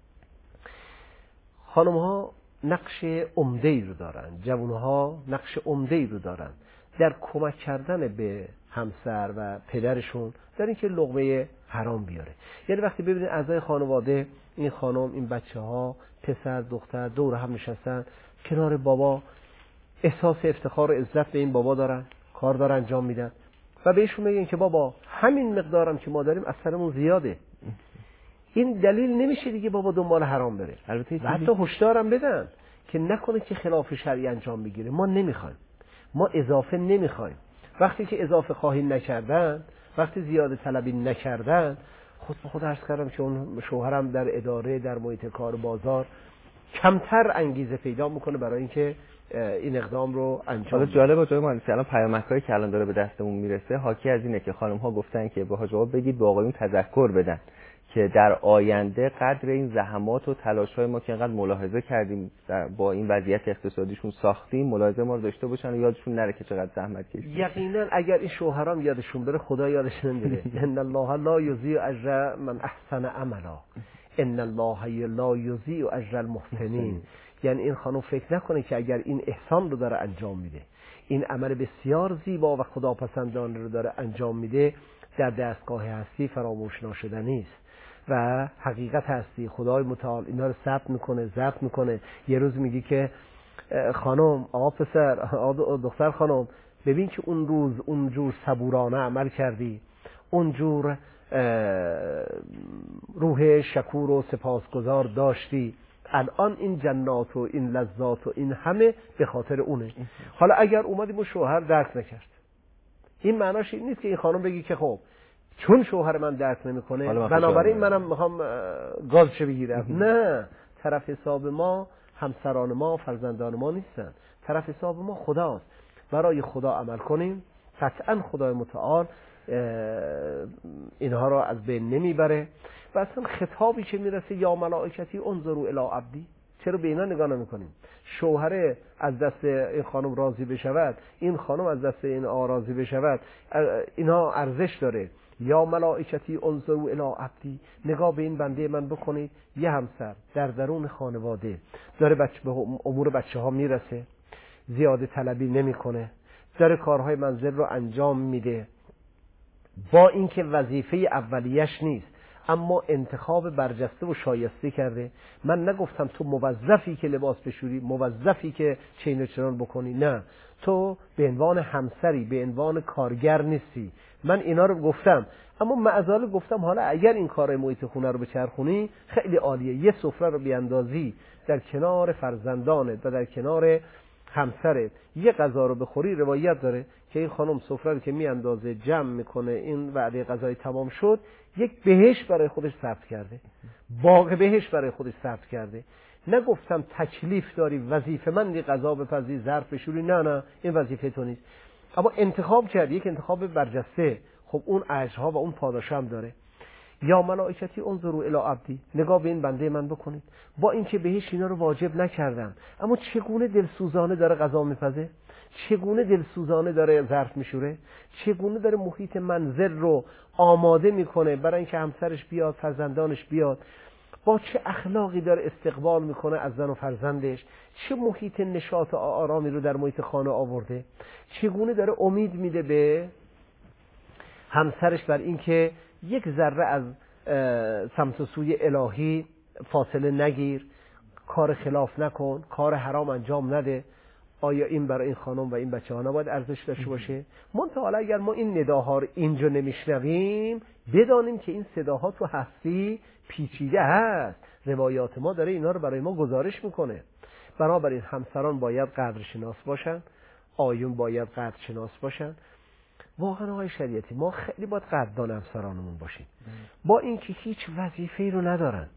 خانم ها نقش عمده‌ای رو دارن، جوان ها نقش عمده‌ای رو دارن در کمک کردن به همسر و پدرشون در اینکه لقمه حرام بیاره. یعنی وقتی ببینید اعضای خانواده، این خانم، این بچه ها، پسر دختر دور هم نشستن کنار بابا، احساس افتخار و عزت به این بابا دارن، کار دارن انجام میدن و بهشون میگن که بابا همین مقدارم که ما داریم از سرمون زیاده، این دلیل نمیشه دیگه بابا دنبال حرام بره. البته حتی هشدارم بدن که نکنه که خلاف شرعی انجام بگیره. ما نمیخوایم، ما اضافه نمیخوایم. وقتی که اضافه خواهی نکردن، وقتی زیاده طلبی نکردن، خود به خود عرض کردم که اون شوهرم در اداره، در محیط کار بازار کمتر انگیزه پیدا میکنه برای اینکه این اقدام رو انجام بده. جالبه جای مهندسی الان پیامک‌هایی که الان داره به دستمون میرسه حاکی از اینه که خانم‌ها گفتن که به حاج آقا بگید به آقایون تذکر بدن که در آینده قدر این زحمات و تلاش‌های ما که انقدر ملاحظه کردیم با این وضعیت اقتصادیشون ساختیم، ملاحظه ما رو داشته باشن و یادشون نره که چقدر زحمت کشیدیم. یقینا اگر این شوهرام یادشون بره خدا یادش نمیره. ان الله لا یضیع اجر من احسن عملا، ان الله لا یضیع اجر المحسنین. یعنی این خانم فکر نکنه که اگر این احسان رو داره انجام میده، این عمل بسیار زیبا و خداپسندانه رو داره انجام میده، در دستگاه هستی فراموش ناشدنی است و حقیقت هستی. خدای متعال اینا رو ثبت میکنه، ضبط میکنه. یه روز میگی که خانم، آقا پسر، آقا دختر خانم، ببین که اون روز اونجور صبورانه عمل کردی، اونجور روح شکور و سپاسگزار داشتی، الان این جنات و این لذات و این همه به خاطر اونه. حالا اگر اومدیم و شوهر درک نکرد، این معناش این نیست که این خانم بگی که خب چون شوهر من درک نمیکنه بنابراین منم میخوام گازش بگیرم. نه، طرف حساب ما همسران ما، فرزندان ما نیستن، طرف حساب ما خداست. برای خدا عمل کنیم، قطعا خدای متعال اینها را از بین نمیبره. و اصلا خطابی که میرسه یا ملائکتی انظروا الی عبدی، چرا به اینا نگاه نمی‌کنیم؟ شوهر از دست این خانم راضی بشود، این خانم از دست این آقا راضی بشود، اینا ارزش داره. یا ملائکتی انظروا الی عبدی، نگاه به این بنده من بکنید. یه همسر در درون خانواده داره بچه به امور بچه ها میرسه، زیاده طلبی نمیکنه، داره کارهای منزل رو انجام میده، با اینکه وظیفه اولیش نیست اما انتخاب برجسته و شایسته کرده. من نگفتم تو موظفی که لباس بشوری، موظفی که چین و چنان بکنی، نه، تو به عنوان همسری، به عنوان کارگر نیستی. من اینا رو گفتم، اما معذاله گفتم حالا اگر این کار محیط خونه رو بچرخونی خیلی عالیه، یه سفره رو بیاندازی در کنار فرزندانت و در کنار همسرت، یه غذا رو بخوری. روایت داره که این خانم سفره رو که میاندازه جمع میکنه، این وعده غذای تمام شد، یک بهشت برای خودش ثبت کرده، باغ بهشت برای خودش ثبت کرده. نگفتم تکلیف داری، وظیفه مندی غذا بپزی، ظرف بشوری، نه نه، این وظیفه تو نیست. اما انتخاب کرد، یک انتخاب برجسته، خب اون اجرها و اون پاداش هم داره. یا ملائکتی انظروا الی عبدی، نگاه به این بنده من بکنید، با اینکه بهش اینا رو واجب نکردم، اما چگونه دلسوزانه داره غذا میپزه، چگونه دلسوزانه داره ظرف میشوره، چگونه داره محیط منزل رو آماده میکنه برای اینکه همسرش بیاد، فرزندانش بیاد، با چه اخلاقی داره استقبال میکنه از زن و فرزندش، چه محیط نشاط و آرامی رو در محیط خانه آورده، چگونه داره امید میده به همسرش بر اینکه یک ذره از سمت و سوی الهی فاصله نگیر، کار خلاف نکن، کار حرام انجام نده. آیا این برای این خانم و این بچه ها نباید ارزش داشته باشه؟ منتها حالا اگر ما این نداها رو اینجا نمیشنویم، بدانیم که این صداها تو هستی پیچیده هست. روایات ما داره اینا رو برای ما گزارش میکنه. بنابراین همسران باید قدرشناس باشن، آیون باید قدرشناس باشن. واقعا آقای شریعتی ما خیلی باید قدردان همسرانمون باشیم، با اینکه هیچ وظیفه‌ای رو ندارن.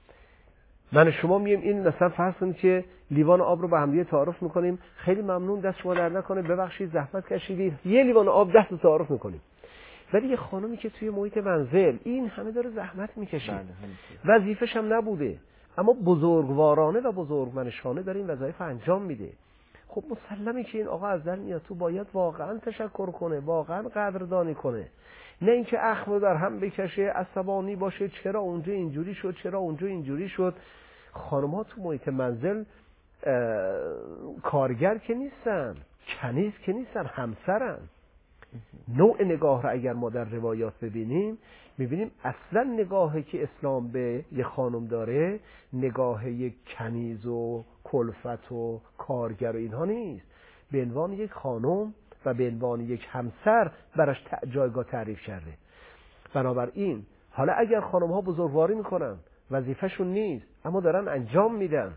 من و شما میگیم این مثلا فرض کنید که لیوان آب رو به هم دیگه تعارف میکنیم، خیلی ممنون، دست شما در نکنه، ببخشید زحمت کشیدید، یه لیوان آب ده تا تعارف میکنیم. ولی یه خانمی که توی محیط منزل این همه داره زحمت میکشه، وظیفش هم نبوده، اما بزرگوارانه و بزرگمنشانه داره این وظایف انجام میده. خب مسلمه که این آقا از در میاد، تو باید واقعا تشکر کنه، واقعا قدردانی کنه، نه اینکه اخم در هم بکشه، عصبانی باشه، چرا اونجا اینجوری شد، چرا اونجا اینجوری شد. خانم‌ها تو محیط منزل کارگر که نیستن، کنیز که نیستن، همسرن. نوع نگاه را اگر ما در روایات ببینیم، میبینیم اصلا نگاهی که اسلام به یک خانم داره نگاه یک کنیز و کلفت و کارگر و اینها نیست، به عنوان یک خانم و به عنوان یک همسر براش جایگاه تعریف کرده. بنابراین حالا اگر خانم ها بزرگواری میکنن، وظیفهشون نیست اما دارن انجام میدن.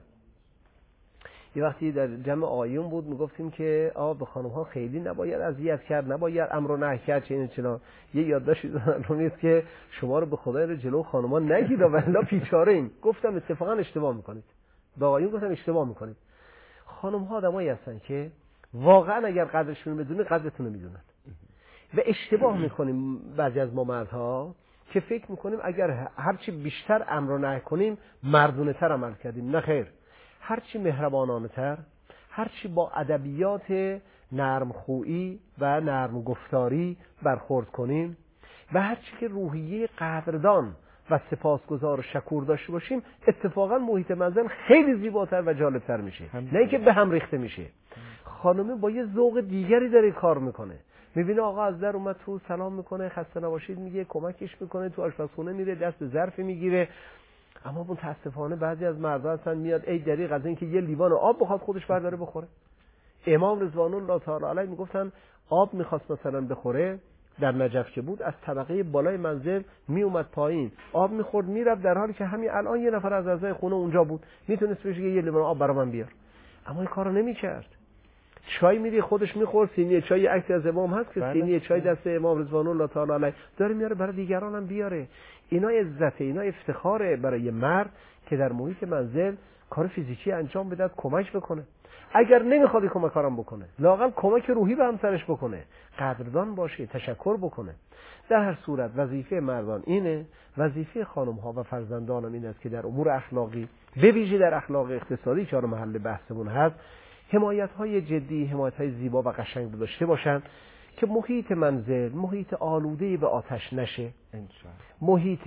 یه وقتی در جمع آیون بود میگفتیم که آ به خانم ها خیلی نباید اذیت کرد، نباید امر و نهی کرد، چه این چنا. یه یادداشتی دادن نیست که شما رو به خدای رو جلو خانم ها نگید والا پیچاره این. گفتم اتفاقا اشتباه میکنید، با آیون گفتم اشتباه میکنید. خانم ها آدمایی هستن که واقعا اگر قدرشون بدونید قدرتون رو میدونن، و اشتباه میکنیم بعضی از ما مردها که فکر میکنیم اگر هرچی بیشتر امر و نهی کنیم مردونه تر عمل کردیم. نه خیر، هرچی مهربانانه تر، هرچی با ادبیات نرم خویی و نرم گفتاری برخورد کنیم و هرچی که روحیه قدردان و سپاسگزار و شکور داشته باشیم، اتفاقا محیط منزل خیلی زیباتر و جالبتر میشه، نه اینکه به هم ریخته میشه. خانم با یه ذوق دیگری داره کار میکنه، میبینه آقا از در اومد تو سلام میکنه، خسته نباشید میگه، کمکش میکنه، تو آشپزخونه میره دست ظرف میگیره. اما متاسفانه بعضی از مردها هستن میاد ای دریغ از اینکه یه لیوان آب بخواد خودش برداره بخوره. امام رضوان الله تعالی علیه میگفتن آب میخواست مثلا بخوره، در نجف که بود از طبقه بالای منزل میومد پایین آب میخورد میرفت، در حالی که همین الان یه نفر از اعضای خونه اونجا بود میتونست بهش بگه یه لیوان آب برام من بیار، اما این کارو نمیکرد. چای میری خودش میخورد، سینی چای عکس از امام هست که بله. سینی چای دست امام رضوان الله تعالی علیه داره میاره برای دیگران هم بیاره. اینا عزت، اینا افتخاره برای مرد که در محیط منزل کار فیزیکی انجام بده، کمک بکنه. اگر نمیخواد کمک کارم بکنه، لااقل کمک روحی به همسرش بکنه، قدردان باشه، تشکر بکنه. در هر صورت وظیفه مردان اینه، وظیفه خانم ها و فرزندان هم این است که در امور اخلاقی، به ویژه در اخلاق اقتصادی که محل بحثمون هست، حمایت های جدی، حمایت های زیبا و قشنگ داشته باشن. که محیط منزل محیط آلوده‌ای به آتش نشه، انشالله. محیط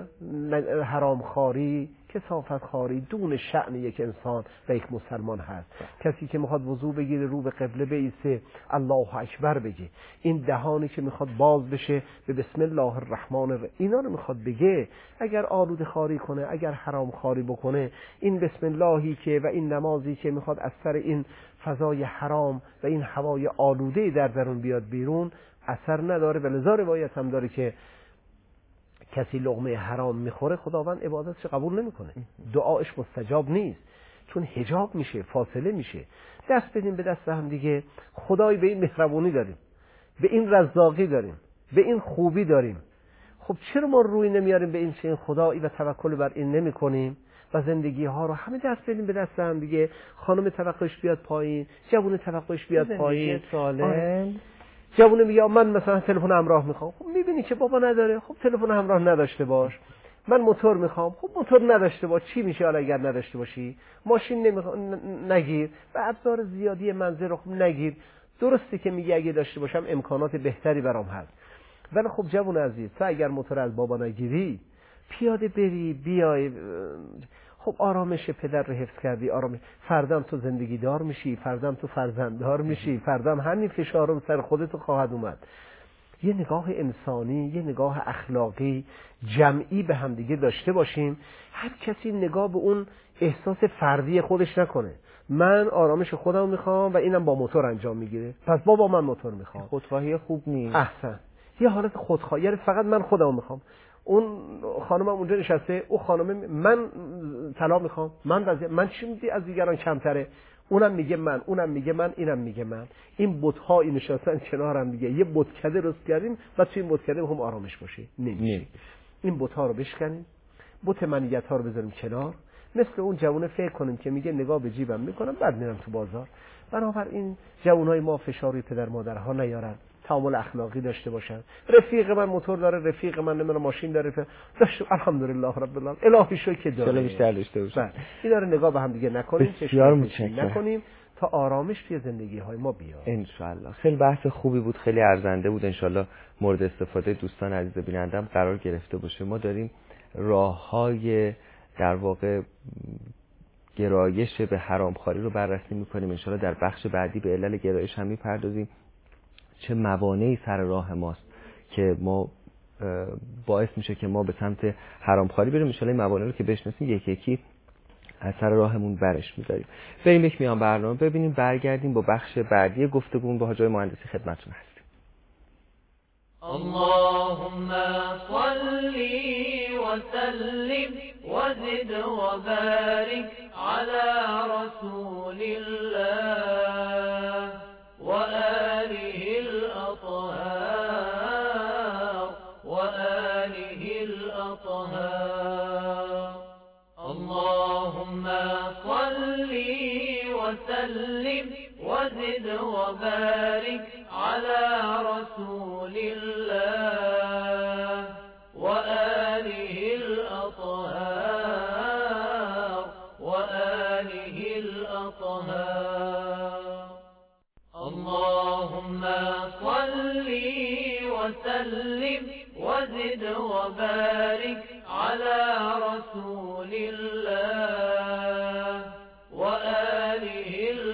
حرامخواری، کثافتخواری دون شأن یک انسان و یک مسلمان هست. کسی که میخواد وضو بگیره رو به قبله بایسته الله اکبر بگه، این دهانی که میخواد باز بشه به بسم الله الرحمن الرحیم اینا رو میخواد بگه، اگر آلوده خواری کنه، اگر حرام خواری بکنه، این بسم اللهی که و این نمازی که میخواد از سر این فضای حرام و این هوای آلوده در درون بیاد بیرون اثر نداره. و لذا روایت هم داره که کسی لقمه حرام میخوره خداوند عبادتش قبول نمیکنه، دعاش مستجاب نیست، چون حجاب میشه، فاصله میشه. دست بدیم به دست هم دیگه، خدای به این مهربونی داریم، به این رزاقی داریم، به این خوبی داریم، خب چرا ما روی نمیاریم به این چه خدایی و توکل بر این نمی کنیم و زندگی ها رو همه دست بدیم به دست هم دیگه. خانم توقعش بیاد پایین، جوون توقعش بیاد پایین، سالم. جوونه میگه من مثلا تلفن همراه میخوام، خب میبینی که بابا نداره، خب تلفن همراه نداشته باش. من موتور میخوام، خب موتور نداشته باش، چی میشه حالا اگر نداشته باشی؟ ماشین نمیخوام نگیر و ابزار زیادی منزل رو خب نگیر. درسته که میگه اگه داشته باشم امکانات بهتری برام هست، ولی خب جوون عزیز تو اگر موتور از بابا نگیری، پیاده بری بیای، خب آرامش پدر رو حفظ کردی، آرامش فردام تو زندگی دار میشی، فردام تو فرزنددار میشی، فردام همین فشار رو سر خودت خواهد اومد. یه نگاه انسانی، یه نگاه اخلاقی جمعی به هم دیگه داشته باشیم. هر کسی نگاه به اون احساس فردی خودش نکنه، من آرامش خودم میخوام و اینم با موتور انجام میگیره، پس بابا من موتور میخوام. خودخواهی خوب نیست. احسن، یه حالت خودخواهی، یعنی فقط من خودم میخوام. اون خانمم اونجا نشسته، او خانم من طلاق میخوام، من وضعیت من چی میدی از دیگران کمتره، اونم میگه من، اونم میگه من، اینم میگه من. این بت‌هایی نشستن کنار هم دیگه، یه بتکده درست کردیم و توی این بتکده هم آرامش باشه، نمیشه. این بت‌ها رو بشکنیم، بت منیت‌ها رو بذاریم کنار، مثل اون جوونه فکر کنیم که میگه نگاه به جیبم میکنم بعد میرم تو بازار. بنابراین جوانای ما فشاری پدر مادرها نیارن، تعامل اخلاقی داشته باشن. رفیق من موتور داره، رفیق من نمیدونم ماشین داره، داشته الحمدلله رب العالمین، الهی شکر که داره، بیشتر داشته باشه. اینا رو نگاه به هم دیگه نکنیم، بسیار متشکرم، نکنیم تا آرامش توی زندگی های ما بیاد ان شاء الله. خیلی بحث خوبی بود، خیلی ارزنده بود، ان شاء الله مورد استفاده دوستان عزیز بینندم قرار گرفته باشه. ما داریم راههای در واقع گرایش به حرامخواری رو بررسی میکنیم، ان شاء الله در بخش بعدی به علل گرایش هم میپردازیم، چه موانعی سر راه ماست که ما باعث میشه که ما به سمت حرامخواری بریم. ان شاء الله این موانع رو که بشناسیم یکی یکی از سر راهمون برش می‌داریم. بریم یک میان برنامه ببینیم، برگردیم با بخش بعدی گفتگومون با حاج آقای مهندسی خدمتتون هستیم. اللهم صل وسلم وزد وبارك على رسول الله وآله الأطهار وآله الأطهار. اللهم صل وسلم وزد وبارك على رسول الله وآله الأطهار وآله الأطهار. اللهم صل وسلم وزد وبارك على رسول الله وآله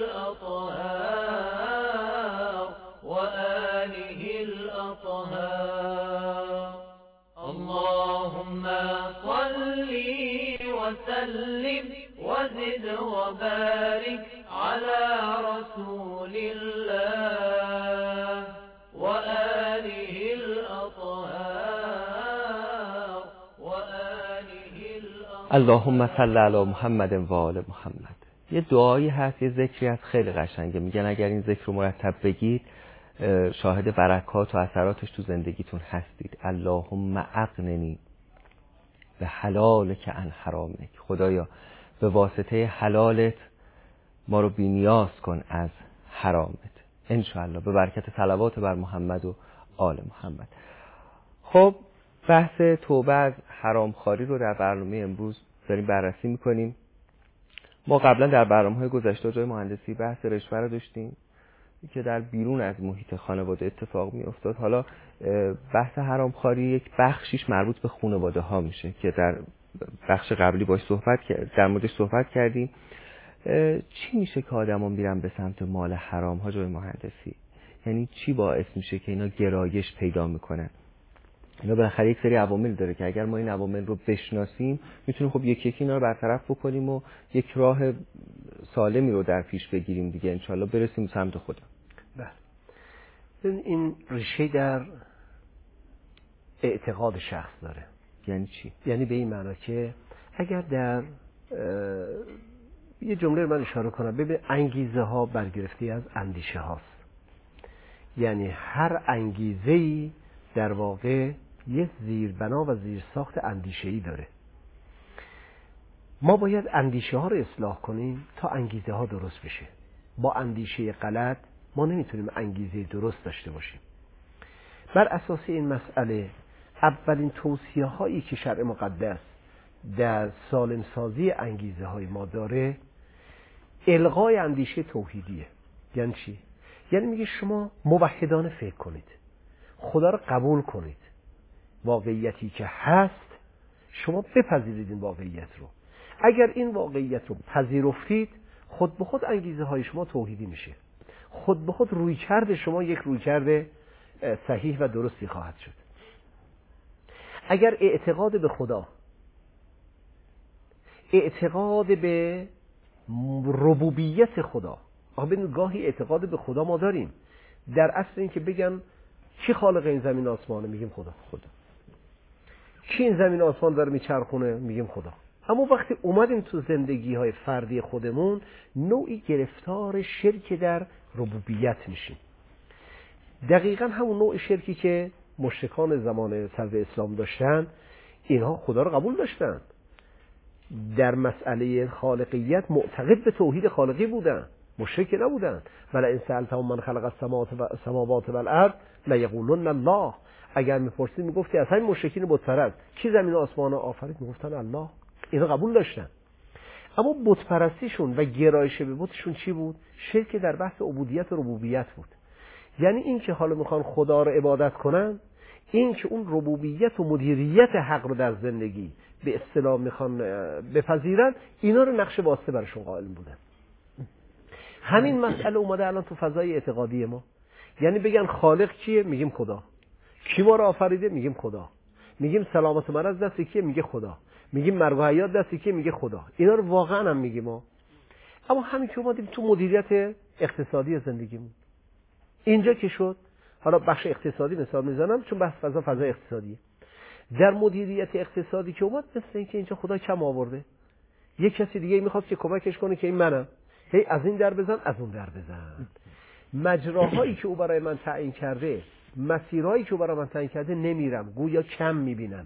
الأطهار وآله الأطهار. اللهم صل وسلم وزد وبارك على رسول الله وآله الأطهار وآله الأطهار. اللهم صل علی محمد و آل محمد. یه دعایی هست، یه ذکری هست خیلی قشنگه، میگن اگر این ذکر رو مرتب بگید شاهد برکات و اثراتش تو زندگیتون هستید. اللهم اغننی به حلالک عن حرامک. خدایا به واسطه حلالت ما رو بی‌نیاز کن از حرامت، ان شاء الله به برکت صلوات بر محمد و آل محمد. خب بحث توبه از حرامخواری رو در برنامه امروز داریم بررسی میکنیم. ما قبلا در برنامه‌های گذشته جای مهندسی بحث رشوه رو داشتیم، که در بیرون از محیط خانواده اتفاق می افتاد. حالا بحث حرامخواری یک بخشیش مربوط به خانواده ها میشه که در بخش قبلی باش صحبت در موردش صحبت کردیم. چی میشه که آدما میرن به سمت مال حرام ها جای مهندسی؟ یعنی چی باعث میشه که اینا گرایش پیدا میکنن؟ اینا بالاخره یک سری عوامل داره که اگر ما این عوامل رو بشناسیم میتونیم خب یکی یکی اینا رو برطرف بکنیم و یک راه سالمی رو در پیش بگیریم دیگه، انشالله برسیم سمت خدا. بله، این ریشه در اعتقاد شخص داره. یعنی چی؟ یعنی به این معنا که اگر در یه جمله رو من اشاره کنم، ببین انگیزه ها برگرفته از اندیشه هاست. یعنی هر انگیزه‌ای در واقع یک زیربنا و زیرساخت اندیشه‌ای داره. ما باید اندیشه ها رو اصلاح کنیم تا انگیزه ها درست بشه. با اندیشه غلط ما نمیتونیم انگیزه درست داشته باشیم. بر اساس این مسئله اولین توصیه هایی که شرع مقدس در سالم سازی انگیزه های ما داره الغای اندیشه توحیدیه. یعنی چی؟ یعنی میگه شما موحدانه فکر کنید، خدا رو قبول کنید، واقعیتی که هست شما بپذیرید این واقعیت رو. اگر این واقعیت رو پذیرفتید خود به خود انگیزه های شما توحیدی میشه، خود به خود رویکرد شما یک رویکرد صحیح و درستی خواهد شد. اگر اعتقاد به خدا، اعتقاد به ربوبیت خدا، آخه گاهی اعتقاد به خدا ما داریم، در اصل این که بگن کی خالق این زمین آسمانه، میگیم خدا. خدا کی این زمین آسمان داره میچرخونه، میگیم خدا. اما وقتی اومدیم تو زندگی های فردی خودمون نوعی گرفتار شرک در ربوبیت میشیم. دقیقا همون نوع شرکی که مشرکان زمان صدر اسلام داشتن، اینها خدا رو قبول داشتن، در مسئله خالقیت معتقد به توحید خالقی بودن، مشرک نبودن. ولی ان سألتهم من خلق السماوات والارض لیقولن الله. اگر میپرسید میگفتی اصلا این مشرکین بت پرست کی زمین و آسمان آفرید، میگفتن الله. اینا قبول داشتن. اما بت پرستیشون و گرایش به بتشون چی بود؟ شرک در بحث عبودیت و ربوبیت بود. یعنی این که حالا میخوان خدا رو عبادت کنن، این که اون ربوبیت و مدیریت حق رو در زندگی به اصطلاح میخوان بپذیرن، اینا رو نقش واسطه برشون قائل بودن. همین مسئله اومده الان تو فضای اعتقادی ما. یعنی بگن خالق کیه، میگیم خدا. کی ما رو آفریده، میگیم خدا. میگیم سلامت و مرض دست کیه، میگه خدا. میگیم مرگ و حیات دست کیه، میگه خدا. اینا رو واقعا هم میگیم ما. اما همین که اومدیم تو مدیریت اقتصادی زندگیمون، اینجا که شد، حالا بخش اقتصادی مثال میزنم چون بحث فضا فضا اقتصادیه. در مدیریت اقتصادی که اومد مثل اینکه اینجا خدا کم آورده، یک کسی دیگه میخواد که کمکش کنه که این منم، هی از این در بزن از اون در بزن. مجراهایی که او برای من تعیین کرده، مسیرهایی که او برای من تعیین کرده نمیرم، گویا کم میبینم،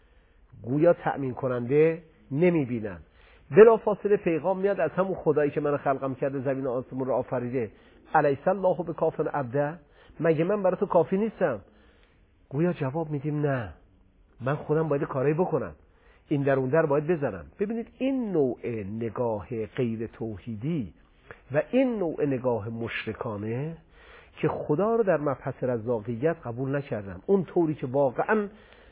گویا تأمین کننده نمیبینم. بلافاصله پیغام میاد از همون خدایی که من خلقم کرده، زمین و آسمون رو آفریده، الیس الله بکاف عبده، مگه من برای تو کافی نیستم؟ گویا جواب میدیم نه، من خودم باید کاری بکنم، این در اون در باید بزنم. ببینید این نوع نگاه غیر توحیدی و این نوع نگاه مشرکانه که خدا رو در مبحث رزاقیت قبول نکردم، اون طوری که واقعا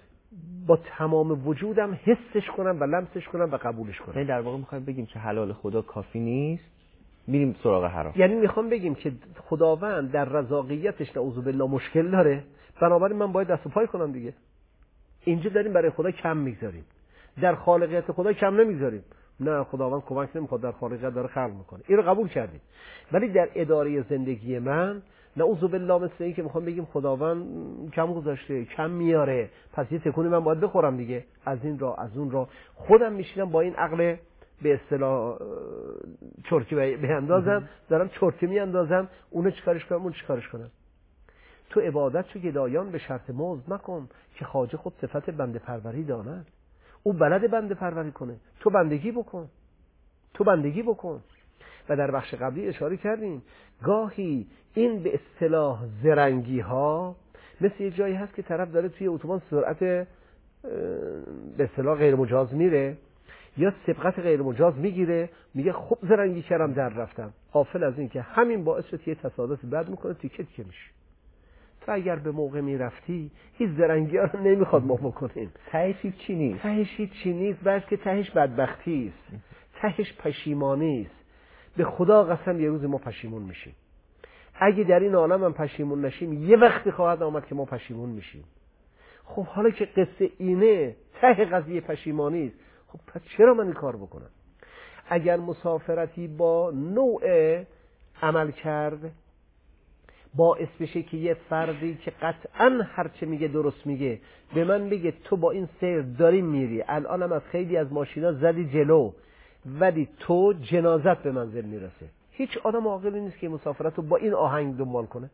با تمام وجودم حسش کنم و لمسش کنم و قبولش کنم. یعنی در واقع میخوایم بگیم که حلال خدا کافی نیست، میریم سراغ حرام. یعنی میخوام بگیم که خداوند در رزاقیتش نعوذ بالله مشکل داره، بنابراین من باید دست و پای کنم دیگه. اینجا داریم برای خدا کم میگذاریم، در خالقیت خدا کم نمیگذاریم. نه، خداوند کمک نمیخواد، در خالقیت داره خلق میکنه، این رو قبول کردیم. ولی در اداره زندگی من نعوذ بالله مثل این که میخوام بگیم خداوند کم گذاشته، کم میاره، پس یه تکونی من باید بخورم دیگه، از این را از اون را. خودم میشینم با این عقل به اصطلاح چرکی بیاندازم، دارم چرکی میاندازم، اونو چیکارش کنم اون چیکارش کنم. تو عبادت چو گدایان به شرط مزد مکن، که خواجه خود صفت بنده پروری داند. او بلد بنده پروری کنه، تو بندگی بکن، تو بندگی بکن. و در بخش قبلی اشاره کردیم گاهی این به اصطلاح زرنگی ها مثل یه جایی هست که طرف داره توی اتوبان سرعت به اصطلاح غیر مجاز میره، یا سبقت غیر مجاز میگیره، میگه خب زرنگی کردم در رفتم، غافل از این که همین باعث شد که تصادف بد میکنه تیکه تیکه میشه. تو اگر به موقع میرفتی این زرنگی ها رو نمیخواد ما بکنیم. تهش چی نیست؟ تهش چی نیست، بلکه تهش بدبختی است، تهش پشیمانی است. به خدا قسم یه روز ما پشیمون میشیم. اگه در این عالم هم پشیمون نشیم یه وقتی خواهد آمد که ما پشیمون میشیم. خب حالا که قصه اینه، ته قضیه پشیمانی است، خب پس چرا من این کار بکنم؟ اگر مسافرتی با نوع عمل کرد باعث بشه که یه فردی که قطعاً هرچه میگه درست میگه به من بگه تو با این سیر داری میری، الانم از خیلی از ماشینا زدی جلو ولی تو جنازت به منزل میرسه، هیچ آدم عاقلی نیست که مسافرت رو با این آهنگ دنبال کنه.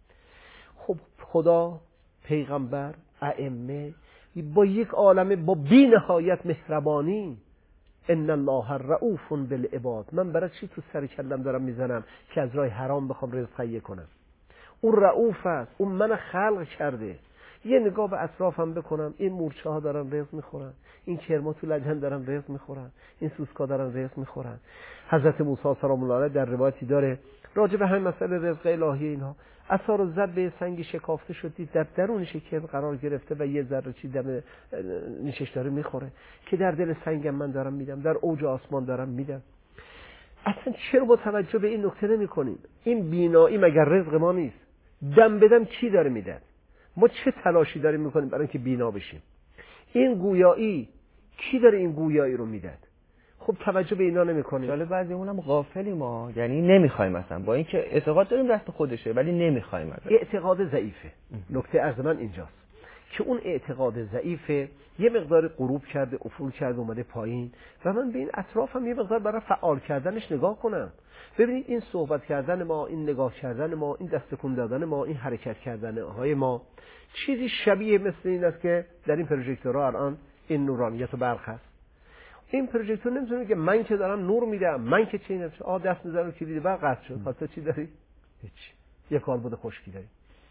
خب خدا، پیغمبر، ائمه با یک عالمه با بی نهایت مهربانی، ان الله رؤوف بالعباد، من برای چی تو سر کلم دارم میزنم که از راه حرام بخوام رزق تهیه کنم؟ اون رؤوف است، اون من خلق کرده. یه نگاه به اطرافم بکنم، این مورچه ها دارن رزق میخورن، این کرما تو لجن دارن رزق میخورن، این سوسکا دارن رزق میخورن. حضرت موسی سلام الله علیه در روایتی داره راجع به همین مسئله رزق الهی اینها، عصا رو زد به سنگی شکافته شد، دید در درونش کرم قرار گرفته و یه ذره چی دم نیشش داره میخوره که در دل سنگم من دارم میدم، در اوج آسمان دارم میدم. اصلا چرا با توجه به این نکته نمی کنیم؟ این بینایی مگر رزق ما نیست؟ دم بدم کی داره میده؟ ما چه تلاشی داریم میکنیم برای اینکه بینا بشیم؟ این گویایی کی داره این گویایی رو میده؟ خب توجه به اینا نمیکنیم. حالا بعضیمون هم غافلیم ما، یعنی نمیخوایم مثلا، با اینکه اعتقاد داریم دست خودشه ولی نمیخوایم ازش. اعتقاد ضعیفه. نکته از من اینجاست که اون اعتقاد ضعیفه یه مقدار غروب کرده، افول کرده، اومده پایین و من به این اطرافم یه مقدار برای فعال کردنش نگاه کنم. ببینید این صحبت کردن ما، این نگاه کردن ما، این دست تکون دادن ما، این حرکت کردن های ما چیزی شبیه مثل این است که در این پروژکتورها الان این نورانیت و برق هست. این پروژکتور نمیتونه که من که دارم نور میدم، من که چی نمیشه، آ دست میذارم کلید برق قطع شد، خاطر چی داری؟ هیچ. یه کاربرد خشکی داری.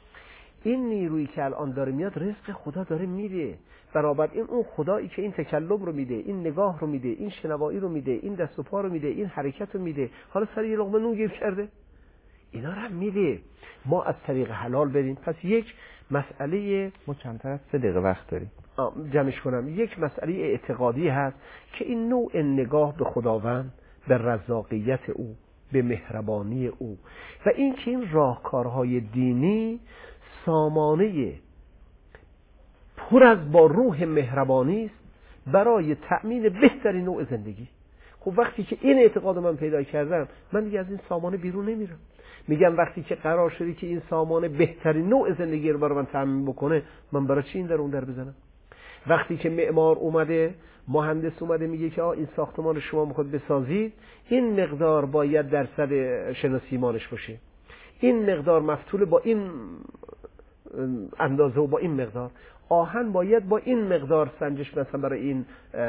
این نیرویی که الان داره میاد رزق خدا داره میده. برابر این اون خدایی که این تکلم رو میده، این نگاه رو میده، این شنوایی رو میده، این دست و پا رو میده، این حرکت رو میده، حالا سر یه لقمه نون گیر کرده، اینا رو هم میده. ما از طریق حلال بریم. پس یک مسئله، ما کمتر از سه دقیقه وقت داریم جمعش کنم، یک مسئله اعتقادی هست که این نوع نگاه به خداوند، به رزاقیت او، به مهربانی او و این که این راهکارهای دینی سامانه پر از با روح مهربانی است برای تأمین بهترین نوع زندگی. خب وقتی که این اعتقاد من پیدا کردم من دیگه از این سامانه بیرون نمیرم. میگم وقتی که قرار شدی که این سامانه بهترین نوع زندگی رو برای من تأمین بکنه، من برای چی این در اون در بزنم؟ وقتی که معمار اومده، مهندس اومده میگه که آ این ساختمان شما میخواد بسازید، این مقدار باید درصد شناسی مانش باشه، این مقدار مفتول با این اندازه و با این مقدار، آهن باید با این مقدار سنجش مثلا برای این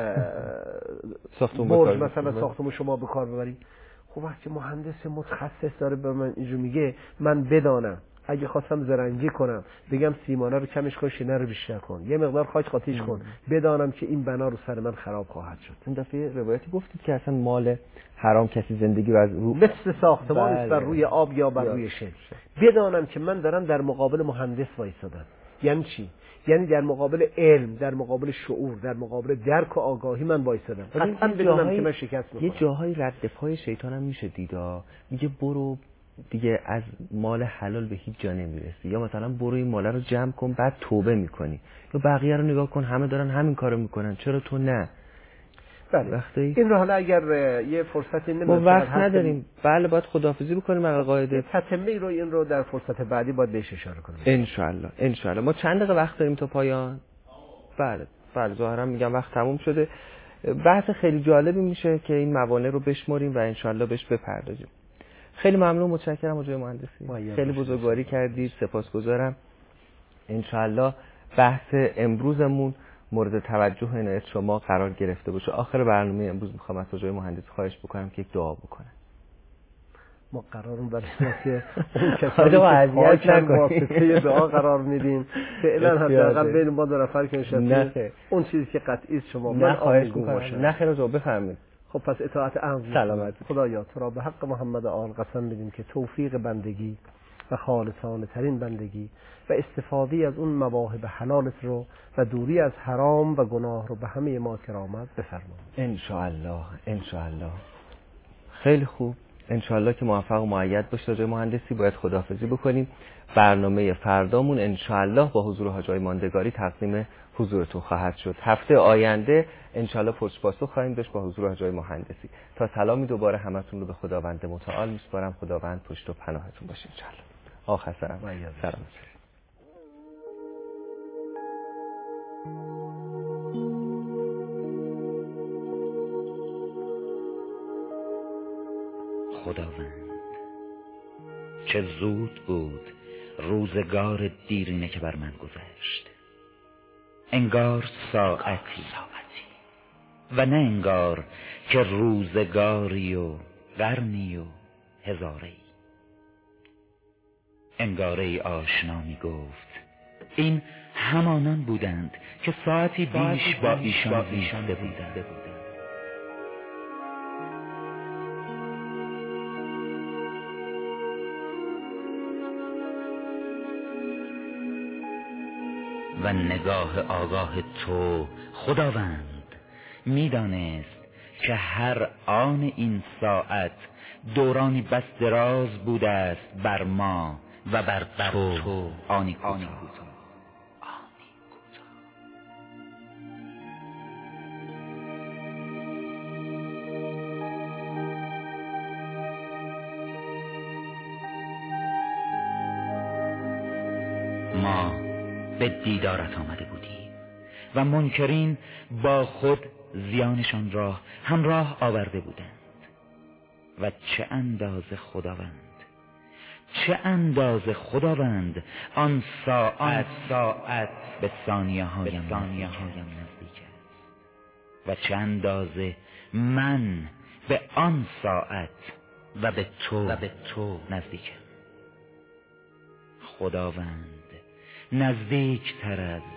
برج مثلا ساختمون شما به کار ببرید. خب وقتی مهندس متخصص داره به من اینجور میگه، من بدانم اگه خواستم زرنگی کنم بگم سیمانه رو کمش کن، شینه رو بیشتر کن، یه مقدار خاک قاطیش کن، بدانم که این بنا رو سر من خراب خواهد شد. این دفعه روایتی گفتید که اصلا مال حرام کسی زندگی رو از رو مثل ساختمان است بر روی آب یا بر روی شن. بدانم که من دارم در مقابل مهندس وایسادم. یعنی چی؟ یعنی در مقابل علم، در مقابل شعور، در مقابل درک و آگاهی من وایسادم. قطعاً بدونم که من شکست می‌خورم. یه جاهای رد پای شیطان هم میشه دیدا، میگه برو دیگه از مال حلال به هیچ جا نمیرسی، یا مثلا برو این مال رو جمع کن بعد توبه میکنی، یا بقیه رو نگاه کن همه دارن همین کارو میکنن چرا تو نه؟ بله وقتی این رو حالا اگر یه فرصتی نمیشه ما وقت نداریم، بله باید خداحافظی بکنیم علل قاعده. تتمه رو این رو در فرصت بعدی باید بهش اشاره کنیم ان شاء الله. ان شاء الله. ما چند دقیقه وقت داریم تا پایان؟ بله بله ظاهرا میگم وقت تموم شده. بحث خیلی جالبی میشه که این موانع رو بشمریم و ان شاء الله بهش بپردازیم. خیلی ممنون، متشکرم آقای مهندسی، خیلی بزرگواری کردید، سپاسگزارم. ان شاء الله بحث امروزمون مورد توجه عنایت شما قرار گرفته باشه. آخر برنامه امروز میخوام از آقای مهندس خواهش بکنم که یک دعا بکنن. ما قرارمون برای که اون کسایی که پاکن واسطه دعا قرار میدیم فعلا حداقل بین ما دو نفر که نشستیم اون چیزی که قطعی شما من آموزگو باشه. نه خیر رو بفرمایید. خب پس اطاعت امر. سلامت. خدایا تو را به حق محمد آل قسم میدیم که توفیق بندگی و خالصانه ترین بندگی و استفاده از اون مواهب حلالت رو و دوری از حرام و گناه رو به همه ما کرامت بفرما. ان شاء الله ان شاء الله. خیلی خوب. ان شاء الله که موفق و مؤید باشه. راجع مهندسی باید خداحافظی بکنیم. برنامه فردامون ان شاء الله با حضور حاج آقای ماندگاری تقدیم حضورتون خواهد شد. هفته آینده ان شاء الله پرس پاسخ خواهیم داشت با حضور حاج آقای مهندسی. تا سلامی دوباره همتون رو به خداوند متعال میسپارم. خداوند پشت و پناهتون باشه ان شاء الله. آخر سلام. سلام. خداوند چه زود بود روزگار دیرینه که بر من گذشت، انگار ساعتی و نه انگار که روزگاری و قرنی و هزاری. انگاره آشنا می گفت این همانان بودند که ساعتی بیش با ایشان زیسته بودند. و نگاه آگاه تو خداوند میدانست که هر آن این ساعت دورانی بس دراز بوده است بر ما و بر تو, تو آنی کوتاه. ما به دیدارت آمده بودیم و منکرین با خود زیانشان را همراه آورده بودند. و چه اندازه خداوند چه اندازه خداوند آن ساعت ساعت به ثانیه هایم نزدیک است و چه اندازه من به آن ساعت و به تو و به تو نزدیکم. خداوند نزدیک تر از